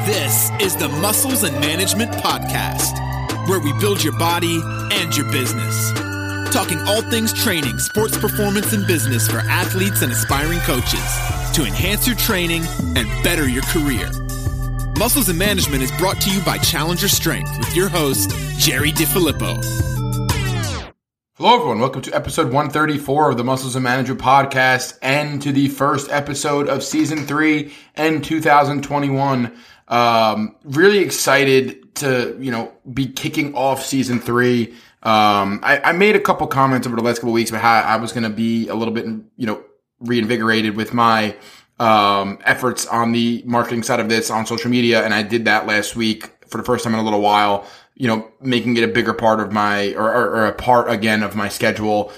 This is the Muscles and Management Podcast, where we build your body and your business. Talking all things training, sports performance, and business for athletes and aspiring coaches to enhance your training and better your career. Muscles and Management is brought to you by Challenger Strength with your host, Jerry DiFilippo. Hello, everyone. Welcome to episode 134 of the Muscles and Management Podcast and to the first episode of Season 3 and 2021. Really excited to, be kicking off Season 3. I made a couple comments over the last couple of weeks about how I was going to be a little bit, reinvigorated with my efforts on the marketing side of this on social media. And I did that last week for the first time in a little while, making it a bigger part of my, or a part again of my schedule.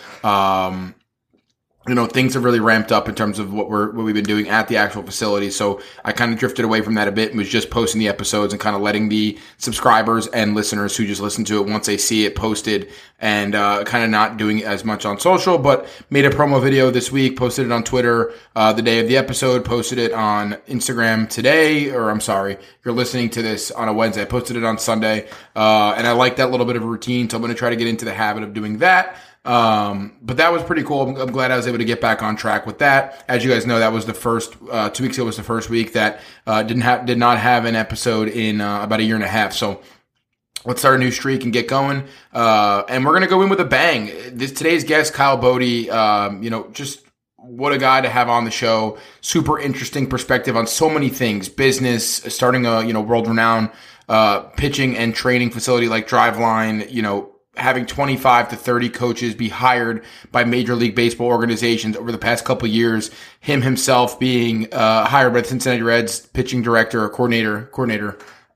Things have really ramped up in terms of what we've been doing at the actual facility. So I kind of drifted away from that a bit and was just posting the episodes and kind of letting the subscribers and listeners who just listen to it once they see it posted and kind of not doing as much on social, but made a promo video this week, posted it on Twitter the day of the episode, posted it on Instagram today, or I'm sorry, you're listening to this on a Wednesday. I posted it on Sunday, and I like that little bit of a routine, so I'm going to try to get into the habit of doing that. But that was pretty cool. I'm glad I was able to get back on track with that. As you guys know, that was the first, 2 weeks ago was the first week that, did not have an episode in, about a year and a half. So let's start a new streak and get going. And we're going to go in with a bang. Today's guest, Kyle Boddy, just what a guy to have on the show. Super interesting perspective on so many things, business, starting a, world-renowned, pitching and training facility like Driveline, having 25 to 30 coaches be hired by Major League Baseball organizations over the past couple of years. Him himself being hired by the Cincinnati Reds pitching director or coordinator.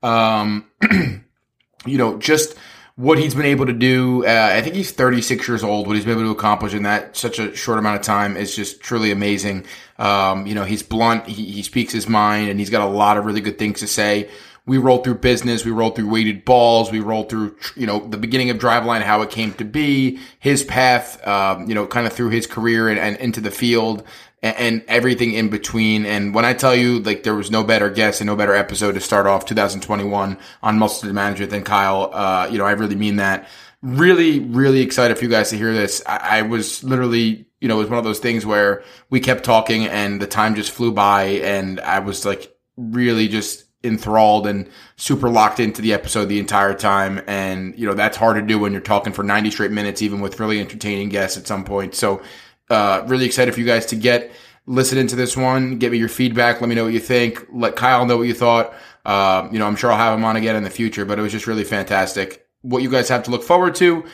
Just what he's been able to do. I think he's 36 years old. What he's been able to accomplish in that such a short amount of time is just truly amazing. He's blunt. He speaks his mind, and he's got a lot of really good things to say. We rolled through business. We rolled through weighted balls. We rolled through, the beginning of Driveline, how it came to be, his path, kind of through his career and into the field and everything in between. And when I tell you, there was no better guest and no better episode to start off 2021 on Muscles and Management than Kyle, I really mean that. Really, really excited for you guys to hear this. I was literally, it was one of those things where we kept talking and the time just flew by and I was really just enthralled and super locked into the episode the entire time. And, that's hard to do when you're talking for 90 straight minutes, even with really entertaining guests at some point. So, really excited for you guys to listen into this one, give me your feedback. Let me know what you think. Let Kyle know what you thought. I'm sure I'll have him on again in the future, but it was just really fantastic. What you guys have to look forward to.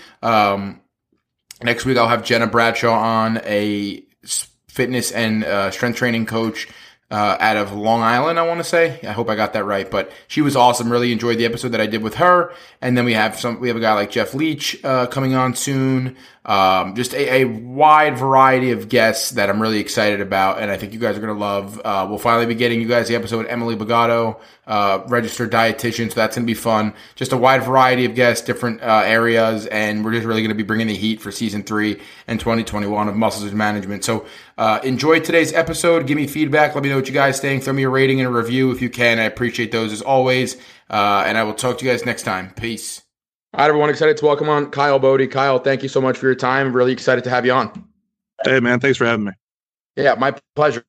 Next week, I'll have Jenna Bradshaw on, a fitness and strength training coach out of Long Island, I want to say. I hope I got that right, but she was awesome. Really enjoyed the episode that I did with her. And then we have a guy like Jeff Leach, coming on soon. Just a wide variety of guests that I'm really excited about. And I think you guys are going to love. We'll finally be getting you guys the episode with Emily Bagato, registered dietitian. So that's going to be fun. Just a wide variety of guests, different, areas. And we're just really going to be bringing the heat for season 3 and 2021 of Muscles and Management. So, enjoy today's episode. Give me feedback. Let me know what you guys think. Throw me a rating and a review if you can. I appreciate those as always. And I will talk to you guys next time. Peace. All right, everyone. Excited to welcome on Kyle Boddy. Kyle, thank you so much for your time. Really excited to have you on. Hey, man. Thanks for having me. Yeah, my pleasure.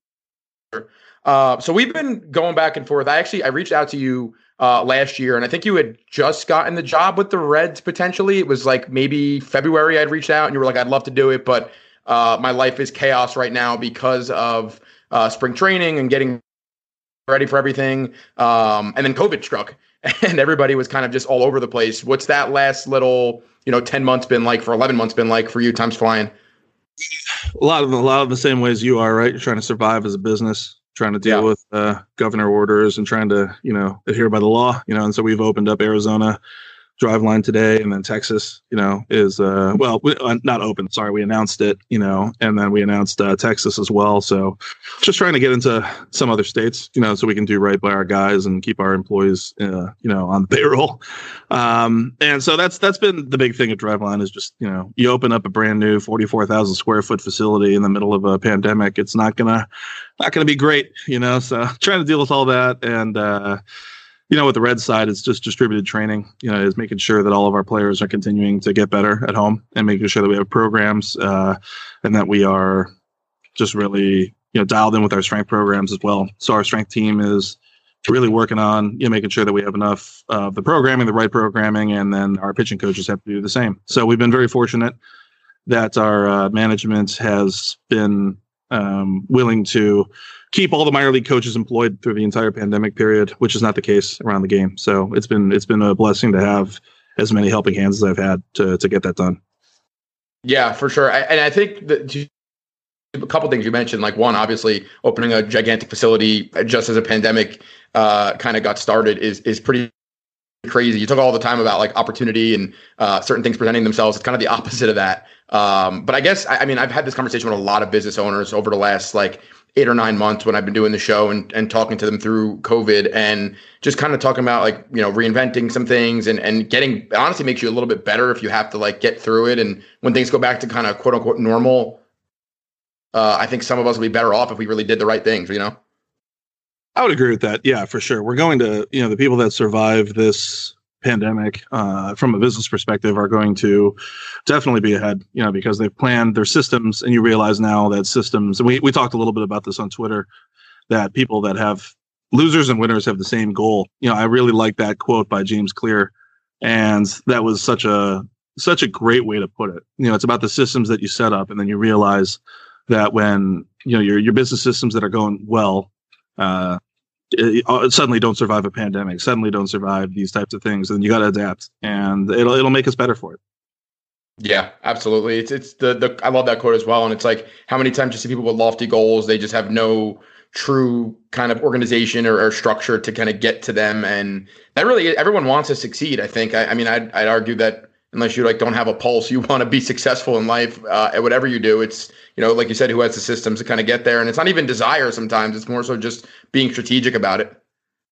So we've been going back and forth. I reached out to you last year, and I think you had just gotten the job with the Reds potentially. It was maybe February I'd reached out, and you were like, I'd love to do it, but my life is chaos right now because of spring training and getting ready for everything. And then COVID struck and everybody was kind of just all over the place. What's that last little, 10 months been like for 11 months been like for you? Time's flying. A lot of the same ways you are, right? You're trying to survive as a business, trying to deal with governor orders and trying to, adhere by the law, and so we've opened up Arizona, Driveline today, and then Texas, is not open. Sorry, we announced it, and then we announced Texas as well. So just trying to get into some other states, so we can do right by our guys and keep our employees, on the payroll. And so that's been the big thing at Driveline is just, you open up a brand new 44,000 square foot facility in the middle of a pandemic. It's not gonna be great, so trying to deal with all that and with the Red side, it's just distributed training, is making sure that all of our players are continuing to get better at home and making sure that we have programs and that we are just really, dialed in with our strength programs as well. So our strength team is really working on, making sure that we have enough of the programming, the right programming, and then our pitching coaches have to do the same. So we've been very fortunate that our management has been willing to keep all the minor league coaches employed through the entire pandemic period, which is not the case around the game. So it's been a blessing to have as many helping hands as I've had to get that done. Yeah, for sure. And I think that a couple things you mentioned, like one, obviously opening a gigantic facility just as a pandemic kind of got started is pretty crazy. You talk all the time about like opportunity and certain things presenting themselves. It's kind of the opposite of that. But I guess, I mean, I've had this conversation with a lot of business owners over the last like 8 or 9 months when I've been doing the show and talking to them through COVID and just kind of talking about like, reinventing some things and getting, it honestly makes you a little bit better if you have to like get through it. And when things go back to kind of quote unquote normal, I think some of us will be better off if we really did the right things, I would agree with that. Yeah, for sure. We're going to, the people that survive this pandemic from a business perspective are going to definitely be ahead, because they've planned their systems, and you realize now that systems, and we talked a little bit about this on Twitter, that people that have losers and winners have the same goal. I really like that quote by James Clear, and that was such a great way to put it. It's about the systems that you set up, and then you realize that when, your business systems that are going well, suddenly don't survive a pandemic, suddenly don't survive these types of things, and you got to adapt, and it'll make us better for it. Yeah, absolutely. It's the I love that quote as well. And it's like, how many times you see people with lofty goals, they just have no true kind of organization or structure to kind of get to them. And that really, everyone wants to succeed. I think, I'd argue that unless you like don't have a pulse, you want to be successful in life at whatever you do. It's, like you said, who has the systems to kind of get there. And it's not even desire sometimes. It's more so just being strategic about it.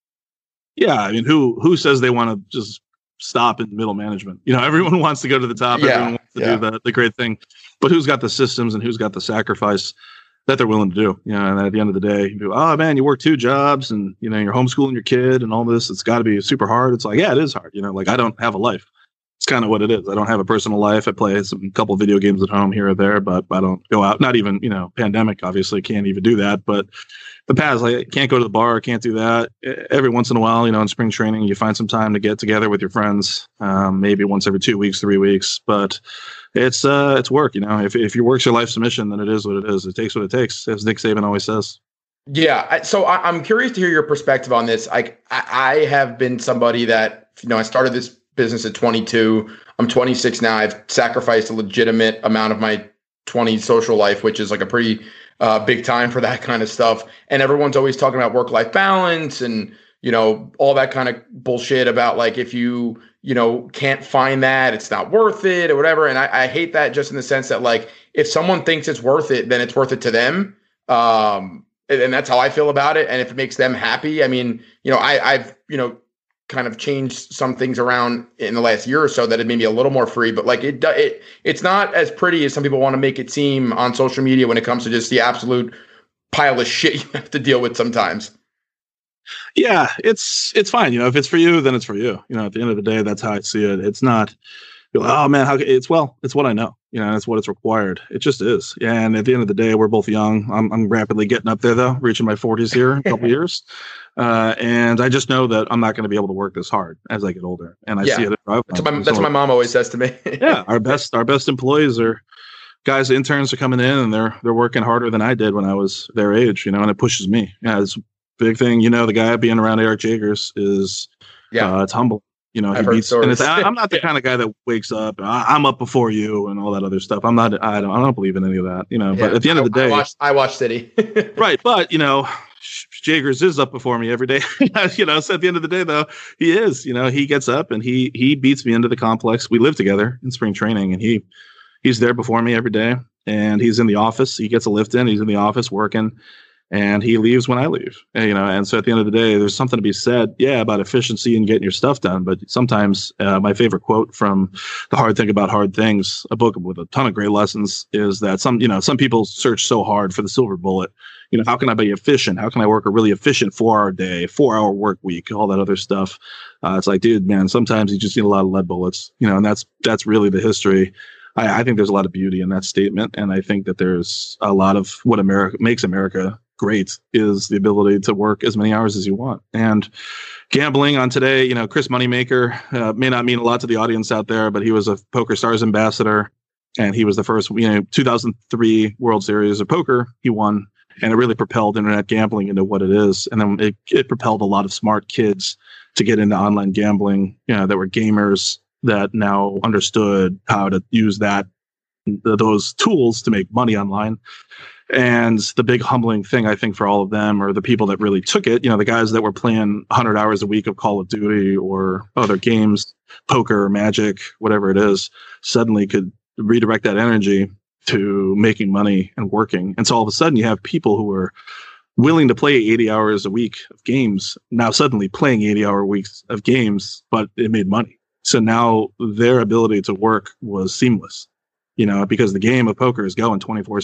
Yeah. I mean, who says they want to just stop in middle management? Everyone wants to go to the top. Yeah. Everyone wants to do the great thing. But who's got the systems and who's got the sacrifice that they're willing to do? And at the end of the day, you go, oh man, you work 2 jobs and, you're homeschooling your kid and all this. It's got to be super hard. It's like, yeah, it is hard. Like I don't have a life. It's kind of what it is. I don't have a personal life. I play a couple of video games at home here or there, but I don't go out. Not even, pandemic, obviously can't even do that. But the past, like, I can't go to the bar. Can't do that. Every once in a while, in spring training, you find some time to get together with your friends, maybe once every 2 weeks, 3 weeks. But it's work. If your work's your life's mission, then it is what it is. It takes what it takes, as Nick Saban always says. Yeah. So I'm curious to hear your perspective on this. I have been somebody that, I started this business at 22. I'm 26 now. I've sacrificed a legitimate amount of my 20s social life, which is like a pretty big time for that kind of stuff. And everyone's always talking about work-life balance and, all that kind of bullshit about like, if you can't find that, it's not worth it or whatever. And I hate that just in the sense that like, if someone thinks it's worth it, then it's worth it to them. And that's how I feel about it. And if it makes them happy, I mean, I've kind of changed some things around in the last year or so that it made me a little more free, but like it's not as pretty as some people want to make it seem on social media when it comes to just the absolute pile of shit you have to deal with sometimes. Yeah, it's fine. If it's for you, then it's for you. At the end of the day, that's how I see it. It's not, oh man, it's what I know. It's what it's required. It just is. And at the end of the day, we're both young. I'm rapidly getting up there though, reaching my 40s here in a couple years. And I just know that I'm not going to be able to work this hard as I get older. And I see it. That's what my mom always says to me. Yeah. Our best employees are guys, interns are coming in and they're working harder than I did when I was their age, and it pushes me. Yeah. It's a big thing. The guy being around Eric Jagers is, it's humble. He beats, and I'm not the kind of guy that wakes up, I'm up before you and all that other stuff. I don't believe in any of that, but at the end of the day, I watch City. Right. But, Jagers is up before me every day, so at the end of the day though, he is, he gets up and he beats me into the complex. We live together in spring training and he's there before me every day and he's in the office. He gets a lift in, he's in the office working. And he leaves when I leave, and so at the end of the day, there's something to be said, about efficiency and getting your stuff done. But sometimes my favorite quote from The Hard Thing About Hard Things, a book with a ton of great lessons, is that some people search so hard for the silver bullet, how can I be efficient? How can I work a really efficient 4-hour day, 4-hour work week, all that other stuff. It's like, dude, man, sometimes you just need a lot of lead bullets, and that's really the history. I think there's a lot of beauty in that statement. And I think that there's a lot of what makes America great is the ability to work as many hours as you want. And gambling on today, Chris Moneymaker may not mean a lot to the audience out there, but he was a PokerStars ambassador. And he was the first, 2003 World Series of Poker he won. And it really propelled internet gambling into what it is. And then it propelled a lot of smart kids to get into online gambling, that were gamers that now understood how to use those tools to make money online. And the big humbling thing, I think, for all of them, or the people that really took it, the guys that were playing 100 hours a week of Call of Duty or other games, poker, Magic, whatever it is, suddenly could redirect that energy to making money and working. And so all of a sudden you have people who are willing to play 80 hours a week of games, now suddenly playing 80-hour weeks of games, but it made money. So now their ability to work was seamless, because the game of poker is going 24/7,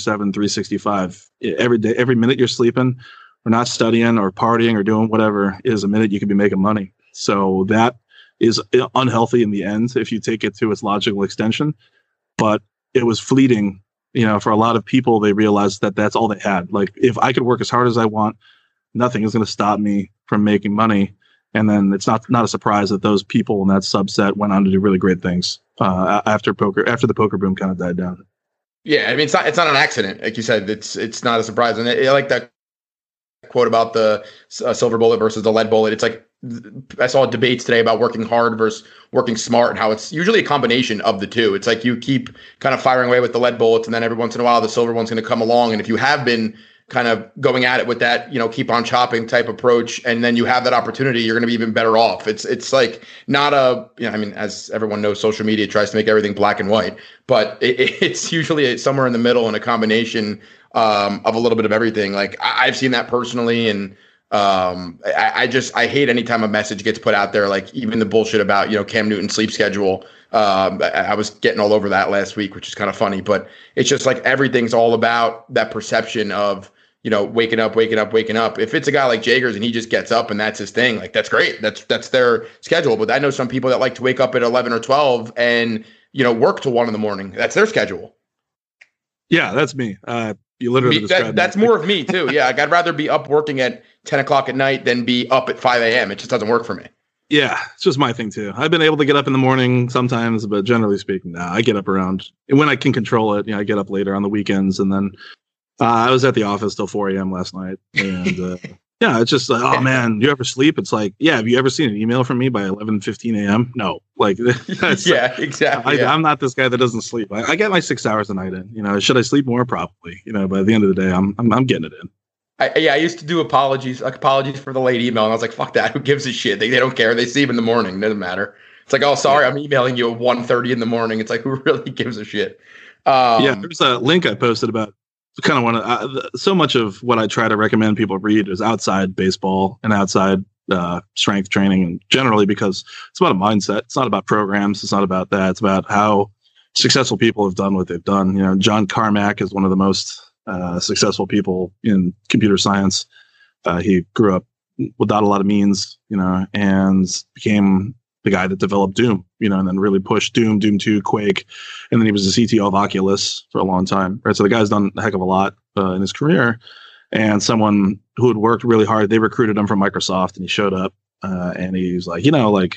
365 every day. Every minute you're sleeping or not studying or partying or doing whatever is a minute you could be making money. So that is unhealthy in the end if you take it to its logical extension. But it was fleeting, for a lot of people. They realized that that's all they had. Like, if I could work as hard as I want, nothing is going to stop me from making money. And then it's not a surprise that those people in that subset went on to do really great things after the poker boom kind of died down. Yeah, I mean, it's not an accident, like you said. It's not a surprise, and I like that quote about the silver bullet versus the lead bullet. It's like, I saw debates today about working hard versus working smart, and how it's usually a combination of the two. It's like you keep kind of firing away with the lead bullets, and then every once in a while the silver one's going to come along, and if you have been kind of going at it with that, keep on chopping type approach, and then you have that opportunity, you're going to be even better off. It's like not as everyone knows, social media tries to make everything black and white, but it's usually somewhere in the middle and a combination of a little bit of everything. Like I've seen that personally, and I hate anytime a message gets put out there, like even the bullshit about, Cam Newton's sleep schedule. I was getting all over that last week, which is kind of funny, but it's just like everything's all about that perception of, waking up. If it's a guy like Jagers and he just gets up and that's his thing, like that's great. That's their schedule. But I know some people that like to wake up at 11 or 12 and, work till 1 a.m. That's their schedule. Yeah, that's me. You literally described that's more of me too. Yeah. Like I'd rather be up working at 10 o'clock at night than be up at 5 a.m. It just doesn't work for me. Yeah, it's just my thing too. I've been able to get up in the morning sometimes, but generally speaking, I get up around, and when I can control it, I get up later on the weekends. And then I was at the office till 4 a.m. last night. And yeah, it's just like, oh man, do you ever sleep? It's like, yeah, have you ever seen an email from me by 11:15 a.m.? No. Like, yeah, exactly. I'm not this guy that doesn't sleep. I get my 6 hours a night in. Should I sleep more? Probably. But at the end of the day, I'm getting it in. I used to do apologies for the late email, and I was like, fuck that. Who gives a shit? They don't care. They see him in the morning. It doesn't matter. It's like, oh, sorry, I'm emailing you at 1:30 in the morning. It's like, who really gives a shit? Yeah, there's a link I posted about kind of one of so much of what I try to recommend people read is outside baseball and outside strength training, and generally because it's about a mindset. It's not about programs. It's not about that. It's about how successful people have done what they've done. John Carmack is one of the most successful people in computer science. He grew up without a lot of means, and became the guy that developed Doom, and then really pushed Doom 2, Quake. And then he was the CTO of Oculus for a long time. Right. So the guy's done a heck of a lot in his career, and someone who had worked really hard, they recruited him from Microsoft, and he showed up and he's like,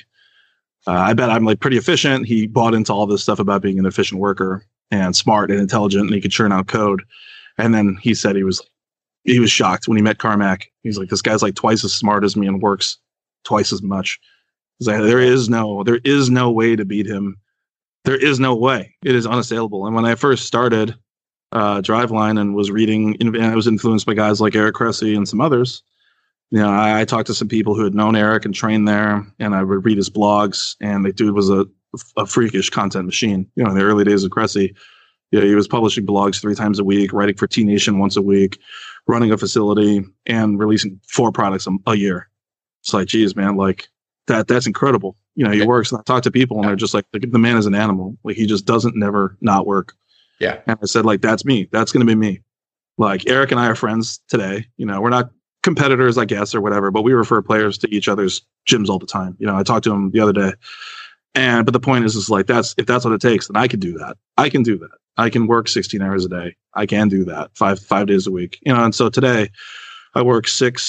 I bet I'm like pretty efficient. He bought into all this stuff about being an efficient worker and smart and intelligent, and he could churn out code. And then he said he was shocked when he met Carmack. He's like, this guy's like twice as smart as me and works twice as much. He's like, there is no way to beat him. There is no way. It is unassailable. And when I first started Driveline and was reading, and I was influenced by guys like Eric Cressy and some others, I talked to some people who had known Eric and trained there, and I would read his blogs, and the dude was a freakish content machine. In the early days of Cressy, he was publishing blogs 3 times a week, writing for T Nation once a week, running a facility, and releasing 4 products a year. It's like, geez, man, like that's incredible. He works, and I talk to people, and they're just like, the man is an animal. Like, he just doesn't never not work. Yeah. And I said, like, that's me. That's going to be me. Like Eric and I are friends today. We're not competitors, I guess, or whatever, but we refer players to each other's gyms all the time. I talked to him the other day, but the point is like, if that's what it takes, then I can do that. I can do that. I can work 16 hours a day. I can do that five days a week. And so today I work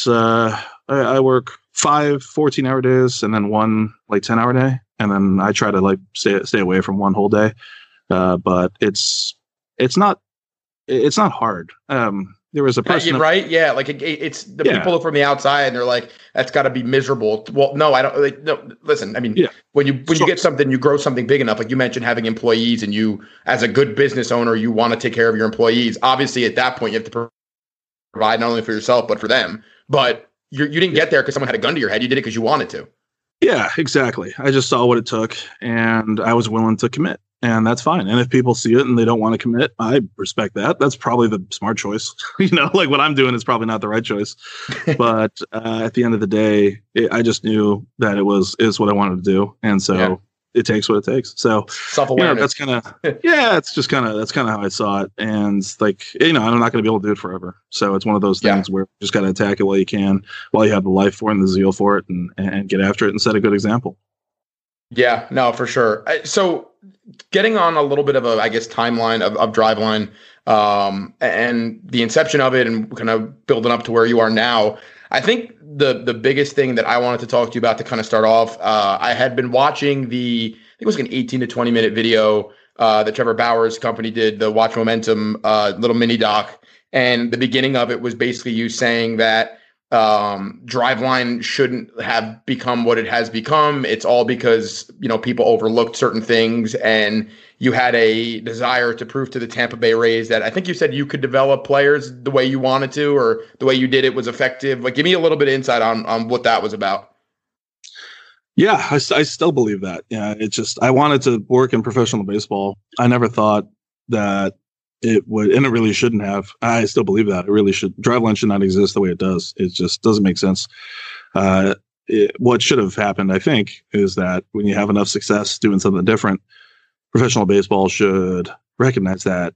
I work 5 14-hour days and then one like 10-hour day. And then I try to like stay away from one whole day. But it's not hard. There was a person, right? Yeah, like it's the people from the outside, and they're like, "That's got to be miserable." Well, no, I don't. Like, no, listen. I mean, when you get something, you grow something big enough. Like you mentioned, having employees, and you, as a good business owner, you want to take care of your employees. Obviously, at that point, you have to provide not only for yourself but for them. But you didn't get there because someone had a gun to your head. You did it because you wanted to. Yeah, exactly. I just saw what it took, and I was willing to commit. And that's fine. And if people see it and they don't want to commit, I respect that. That's probably the smart choice. Like what I'm doing is probably not the right choice. But at the end of the day, I just knew that is what I wanted to do. And so it takes what it takes. So self-awareness. That's kind of, that's kind of how I saw it. And like, I'm not going to be able to do it forever. So it's one of those things where you just got to attack it while you can, while you have the life for it and the zeal for it, and get after it and set a good example. Yeah, no, for sure. So getting on a little bit of a, I guess, timeline of Driveline and the inception of it and kind of building up to where you are now, I think the biggest thing that I wanted to talk to you about to kind of start off, I had been watching I think it was an 18 to 20 minute video that Trevor Bauer's company did, the Watch Momentum little mini doc. And the beginning of it was basically you saying that Driveline shouldn't have become what it has become. It's all because, people overlooked certain things, and you had a desire to prove to the Tampa Bay Rays that I think you said you could develop players the way you wanted to, or the way you did it was effective. Like, give me a little bit of insight on what that was about. Yeah, I still believe that. Yeah, it's just, I wanted to work in professional baseball. I never thought that it would, and it really shouldn't have. I still believe that it really should. Driveline should not exist the way it does. It just doesn't make sense. What should have happened, I think, is that when you have enough success doing something different, professional baseball should recognize that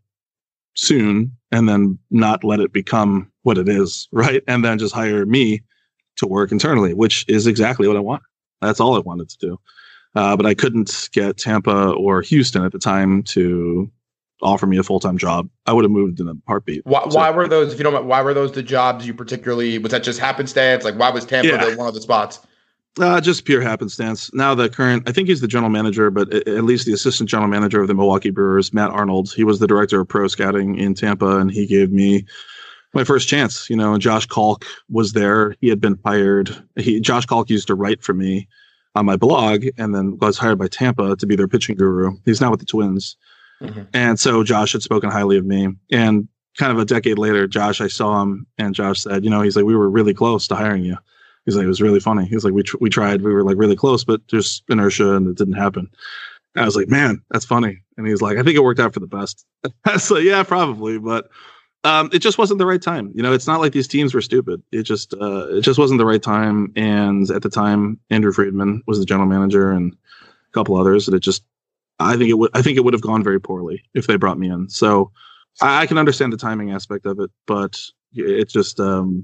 soon and then not let it become what it is, right? And then just hire me to work internally, which is exactly what I want. That's all I wanted to do. But I couldn't get Tampa or Houston at the time to offer me a full-time job. I would have moved in a heartbeat. Why were those, if you don't mind, why were those the jobs you particularly, was that just happenstance? Like, why was Tampa one of the spots? Just pure happenstance. Now the current, I think he's the general manager, but at least the assistant general manager of the Milwaukee Brewers, Matt Arnold, he was the director of pro scouting in Tampa, and he gave me my first chance. Josh Kalk was there. He had been hired. Josh Kalk used to write for me on my blog, and then was hired by Tampa to be their pitching guru. He's now with the Twins. Mm-hmm. And so Josh had spoken highly of me. And kind of a decade later, I saw him, and Josh said, he's like, we were really close to hiring you. He's like, it was really funny. He's like, we tried, we were like really close, but there's inertia and it didn't happen. And I was like, man, that's funny. And he's like, I think it worked out for the best. I was like, yeah, probably. But it just wasn't the right time. It's not like these teams were stupid. It just wasn't the right time. And at the time, Andrew Friedman was the general manager and a couple others. And I think it would have gone very poorly if they brought me in. So I can understand the timing aspect of it, but it's just,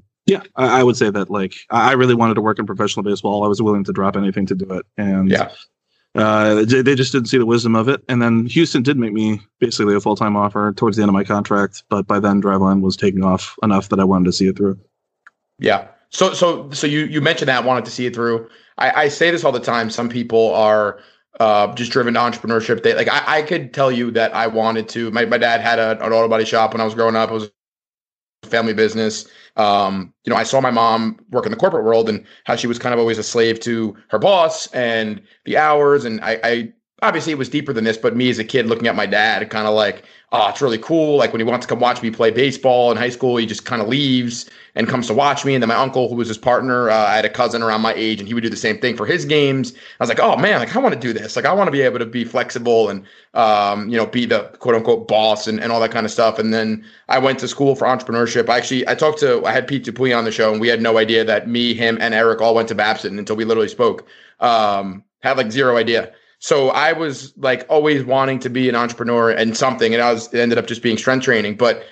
I would say that, like, I really wanted to work in professional baseball. I was willing to drop anything to do it. And they just didn't see the wisdom of it. And then Houston did make me basically a full-time offer towards the end of my contract. But by then Driveline was taking off enough that I wanted to see it through. Yeah. So you mentioned that, wanted to see it through. I say this all the time. Some people are just driven to entrepreneurship. They like, I could tell you that I wanted to, my dad had an auto body shop when I was growing up. It was a family business. I saw my mom work in the corporate world and how she was kind of always a slave to her boss and the hours. And I obviously it was deeper than this, but me as a kid looking at my dad, kind of like, oh, it's really cool. Like when he wants to come watch me play baseball in high school, he just kind of leaves and comes to watch me. And then my uncle, who was his partner, I had a cousin around my age, and he would do the same thing for his games. I was like, oh man, like I want to do this. Like I want to be able to be flexible and, be the quote unquote boss and all that kind of stuff. And then I went to school for entrepreneurship. I had Pete Dupuy on the show, and we had no idea that me, him, and Eric all went to Babson until we literally spoke. Had like zero idea. So I was like always wanting to be an entrepreneur and something, and it ended up just being strength training. But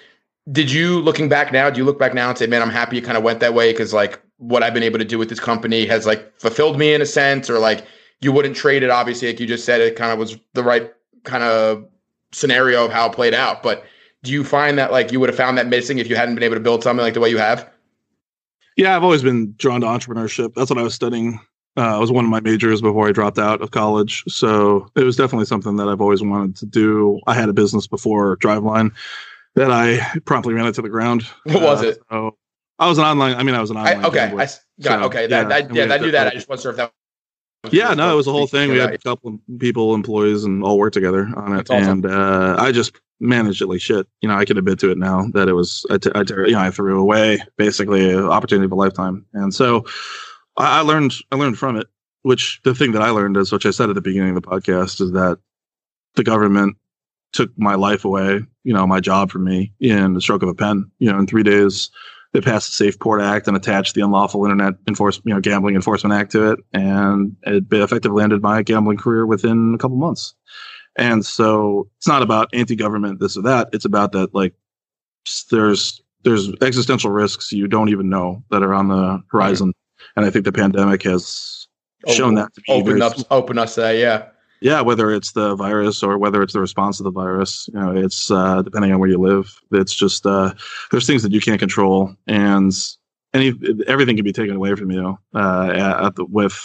did you, looking back now, do you look back now and say, man, I'm happy it kind of went that way? Cause like what I've been able to do with this company has like fulfilled me in a sense, or like you wouldn't trade it. Obviously, like you just said, it kind of was the right kind of scenario of how it played out. But do you find that like you would have found that missing if you hadn't been able to build something like the way you have? Yeah, I've always been drawn to entrepreneurship. That's what I was studying. It was one of my majors before I dropped out of college. So it was definitely something that I've always wanted to do. I had a business before Driveline that I promptly ran it to the ground. What was it? So I was an online. I was an online. Okay. I knew that. I just wasn't sure if that was. Yeah, no, it was a whole thing. We had a couple of people, employees, and all worked together on it. Awesome. And I just managed it like shit. I can admit to it now that it was, I threw away basically an opportunity of a lifetime. And so I learned from it, which the thing that I learned is, which I said at the beginning of the podcast, is that the government took my life away, my job from me in the stroke of a pen. In 3 days, they passed the Safe Port Act and attached the Unlawful Internet Gambling Enforcement Act to it. And it effectively ended my gambling career within a couple months. And so it's not about anti-government, this or that. It's about that, like, there's existential risks you don't even know that are on the horizon. And I think the pandemic has shown that to be open us that, yeah. Yeah, whether it's the virus or whether it's the response to the virus, it's depending on where you live. It's just there's things that you can't control, and everything can be taken away from you with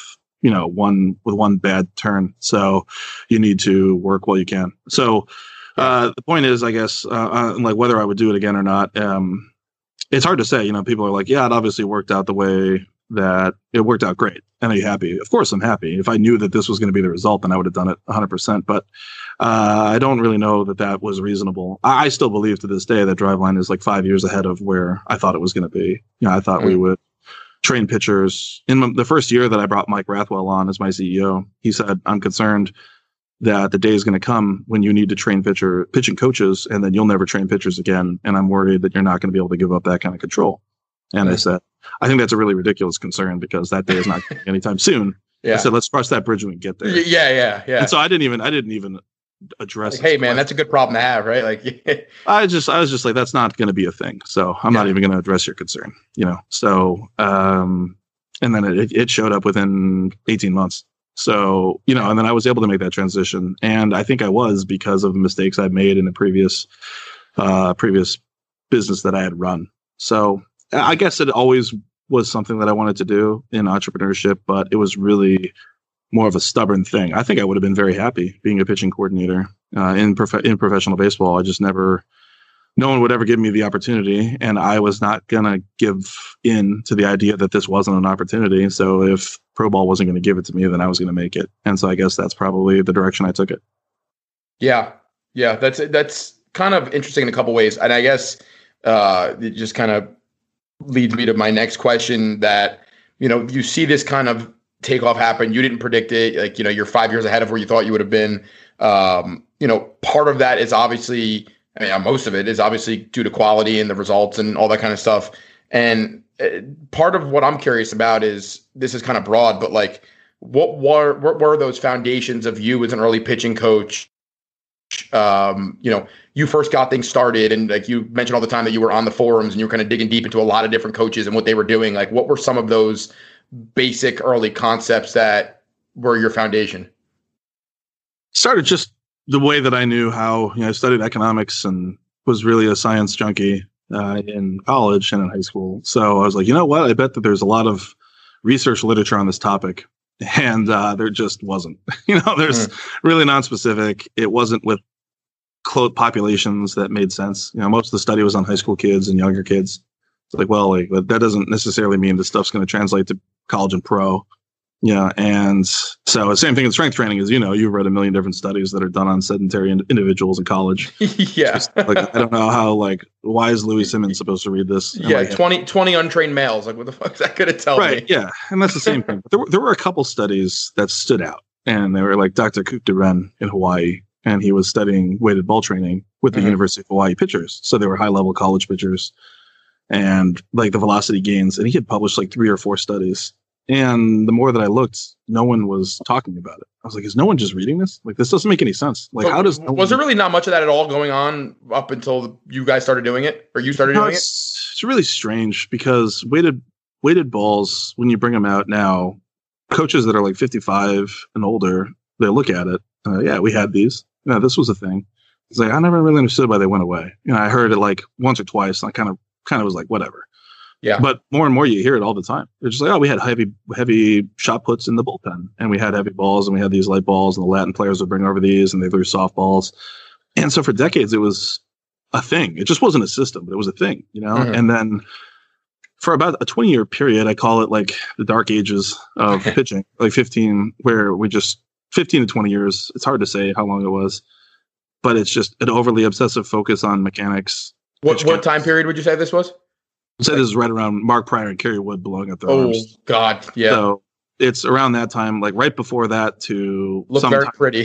one bad turn. So you need to work while you can. So the point is, I guess, like whether I would do it again or not, it's hard to say. People are like, yeah, it obviously worked out the way that it worked out great. And are you happy? Of course I'm happy. If I knew that this was going to be the result, then I would have done it 100%. But I don't really know that was reasonable. I still believe to this day that Driveline is like 5 years ahead of where I thought it was going to be. I thought we would train pitchers. In the first year that I brought Mike Rathwell on as my CEO, he said, I'm concerned that the day is going to come when you need to train pitching coaches, and then you'll never train pitchers again. And I'm worried that you're not going to be able to give up that kind of control. And I said, I think that's a really ridiculous concern because that day is not coming anytime soon. I said, let's cross that bridge when we get there. Yeah. And so I didn't even address it. Hey man, that's a good problem to have, right? Like I was just like, that's not going to be a thing. So I'm not even going to address your concern, So and then it showed up within 18 months. So, and then I was able to make that transition. And I think I was because of mistakes I'd made in the previous business that I had run. So I guess it always was something that I wanted to do in entrepreneurship, but it was really more of a stubborn thing. I think I would have been very happy being a pitching coordinator in professional baseball. I just no one would ever give me the opportunity, and I was not going to give in to the idea that this wasn't an opportunity. So if pro ball wasn't going to give it to me, then I was going to make it. And so I guess that's probably the direction I took it. Yeah. That's kind of interesting in a couple ways. And I guess it just kind of leads me to my next question that, you see this kind of takeoff happen. You didn't predict it. Like, you're 5 years ahead of where you thought you would have been. Part of that is obviously, most of it is obviously due to quality and the results and all that kind of stuff. And part of what I'm curious about is, this is kind of broad, but like, what were those foundations of you as an early pitching coach? You first got things started, and like you mentioned all the time that you were on the forums and you were kind of digging deep into a lot of different coaches and what they were doing. Like, what were some of those basic early concepts that were your foundation? Started just the way that I knew how. I studied economics and was really a science junkie in college and in high school. So I was like, you know what? I bet that there's a lot of research literature on this topic. And there just wasn't. There's really non-specific. It wasn't with populations that made sense. Most of the study was on high school kids and younger kids. It's like, well, like that doesn't necessarily mean this stuff's going to translate to college and pro. And so the same thing in strength training is, you've read a million different studies that are done on sedentary individuals in college. Yeah. Like, I don't know how, why is Louis Simmons supposed to read this? And 20 untrained males. Like, what the fuck is that going to tell me? Right. Yeah. And that's the same thing. But there were a couple studies that stood out, and they were like Dr. Coop DeRen in Hawaii, and he was studying weighted ball training with the University of Hawaii pitchers. So they were high level college pitchers, and like the velocity gains. And he had published like 3 or 4 studies. And the more that I looked, no one was talking about it. I was like, is no one just reading this? Like, this doesn't make any sense. Like, so how does... was there really not much of that at all going on up until you guys started doing it, or you started doing it? It's really strange because weighted balls, when you bring them out now, coaches that are like 55 and older, they look at it. Yeah, we had these. Yeah, this was a thing. It's like, I never really understood why they went away. I heard it like once or twice, and I kind of was like, whatever. Yeah. But more and more you hear it all the time. They're just like, oh, we had heavy shot puts in the bullpen, and we had heavy balls, and we had these light balls, and the Latin players would bring over these, and they threw softballs. And so for decades, it was a thing. It just wasn't a system, but it was a thing, Mm-hmm. And then for about a 20-year period, I call it like the dark ages of pitching, like 15 to 20 years. It's hard to say how long it was, but it's just an overly obsessive focus on mechanics. What time period would you say this was? I'd say this is right around Mark Prior and Kerry Wood blowing up their arms. Oh, God, yeah. So it's around that time, like right before that to... Look very pretty.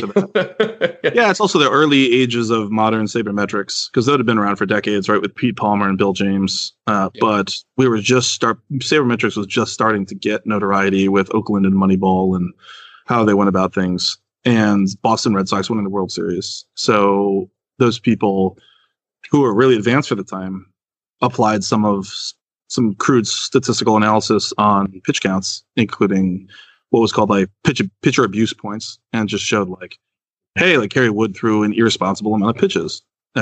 Yeah, it's also the early ages of modern sabermetrics, because those had been around for decades, right, with Pete Palmer and Bill James. But we were sabermetrics was just starting to get notoriety with Oakland and Moneyball and how they went about things. And Boston Red Sox winning the World Series. So those people who were really advanced for the time applied some crude statistical analysis on pitch counts, including what was called like pitcher abuse points, and just showed like, hey, like Kerry Wood threw an irresponsible amount of pitches.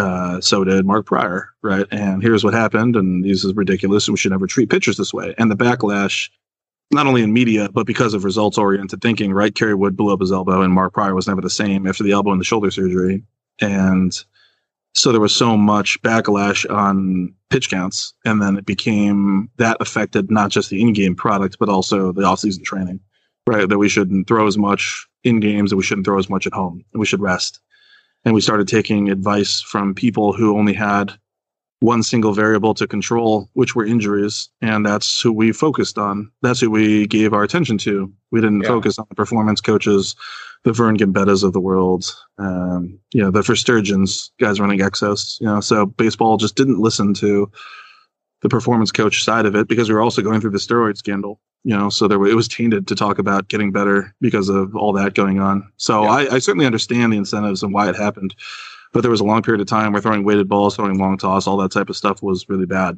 So did Mark Prior, right? And here's what happened, and this is ridiculous, and we should never treat pitchers this way. And the backlash, not only in media, but because of results-oriented thinking, right? Kerry Wood blew up his elbow, and Mark Prior was never the same after the elbow and the shoulder surgery. And so there was so much backlash on pitch counts, and then it became that affected not just the in-game product, but also the off-season training, right? That we shouldn't throw as much in games, and we shouldn't throw as much at home, and we should rest. And we started taking advice from people who only had one single variable to control, which were injuries, and that's who we focused on. That's who we gave our attention to. We didn't focus on the performance coaches, the Vern Gambettas of the world, the Verstergens, guys running Exos. So baseball just didn't listen to the performance coach side of it, because we were also going through the steroid scandal. So it was tainted to talk about getting better because of all that going on. So I certainly understand the incentives and why it happened. But there was a long period of time where throwing weighted balls, throwing long toss, all that type of stuff was really bad.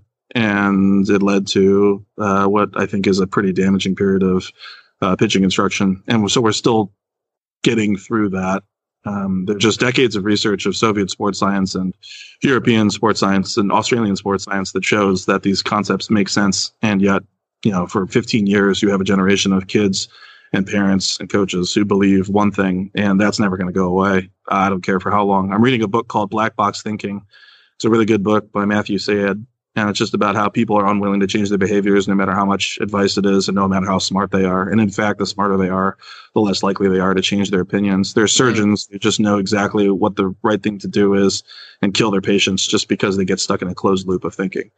And it led to what I think is a pretty damaging period of pitching instruction. And so we're still getting through that. There's just decades of research of Soviet sports science and European sports science and Australian sports science that shows that these concepts make sense. And yet, for 15 years, you have a generation of kids and parents and coaches who believe one thing, and that's never going to go away. I don't care for how long. I'm reading a book called Black Box Thinking. It's a really good book by Matthew Syed, and it's just about how people are unwilling to change their behaviors no matter how much advice it is and no matter how smart they are. And in fact, the smarter they are, the less likely they are to change their opinions. There are surgeons who just know exactly what the right thing to do is and kill their patients just because they get stuck in a closed loop of thinking.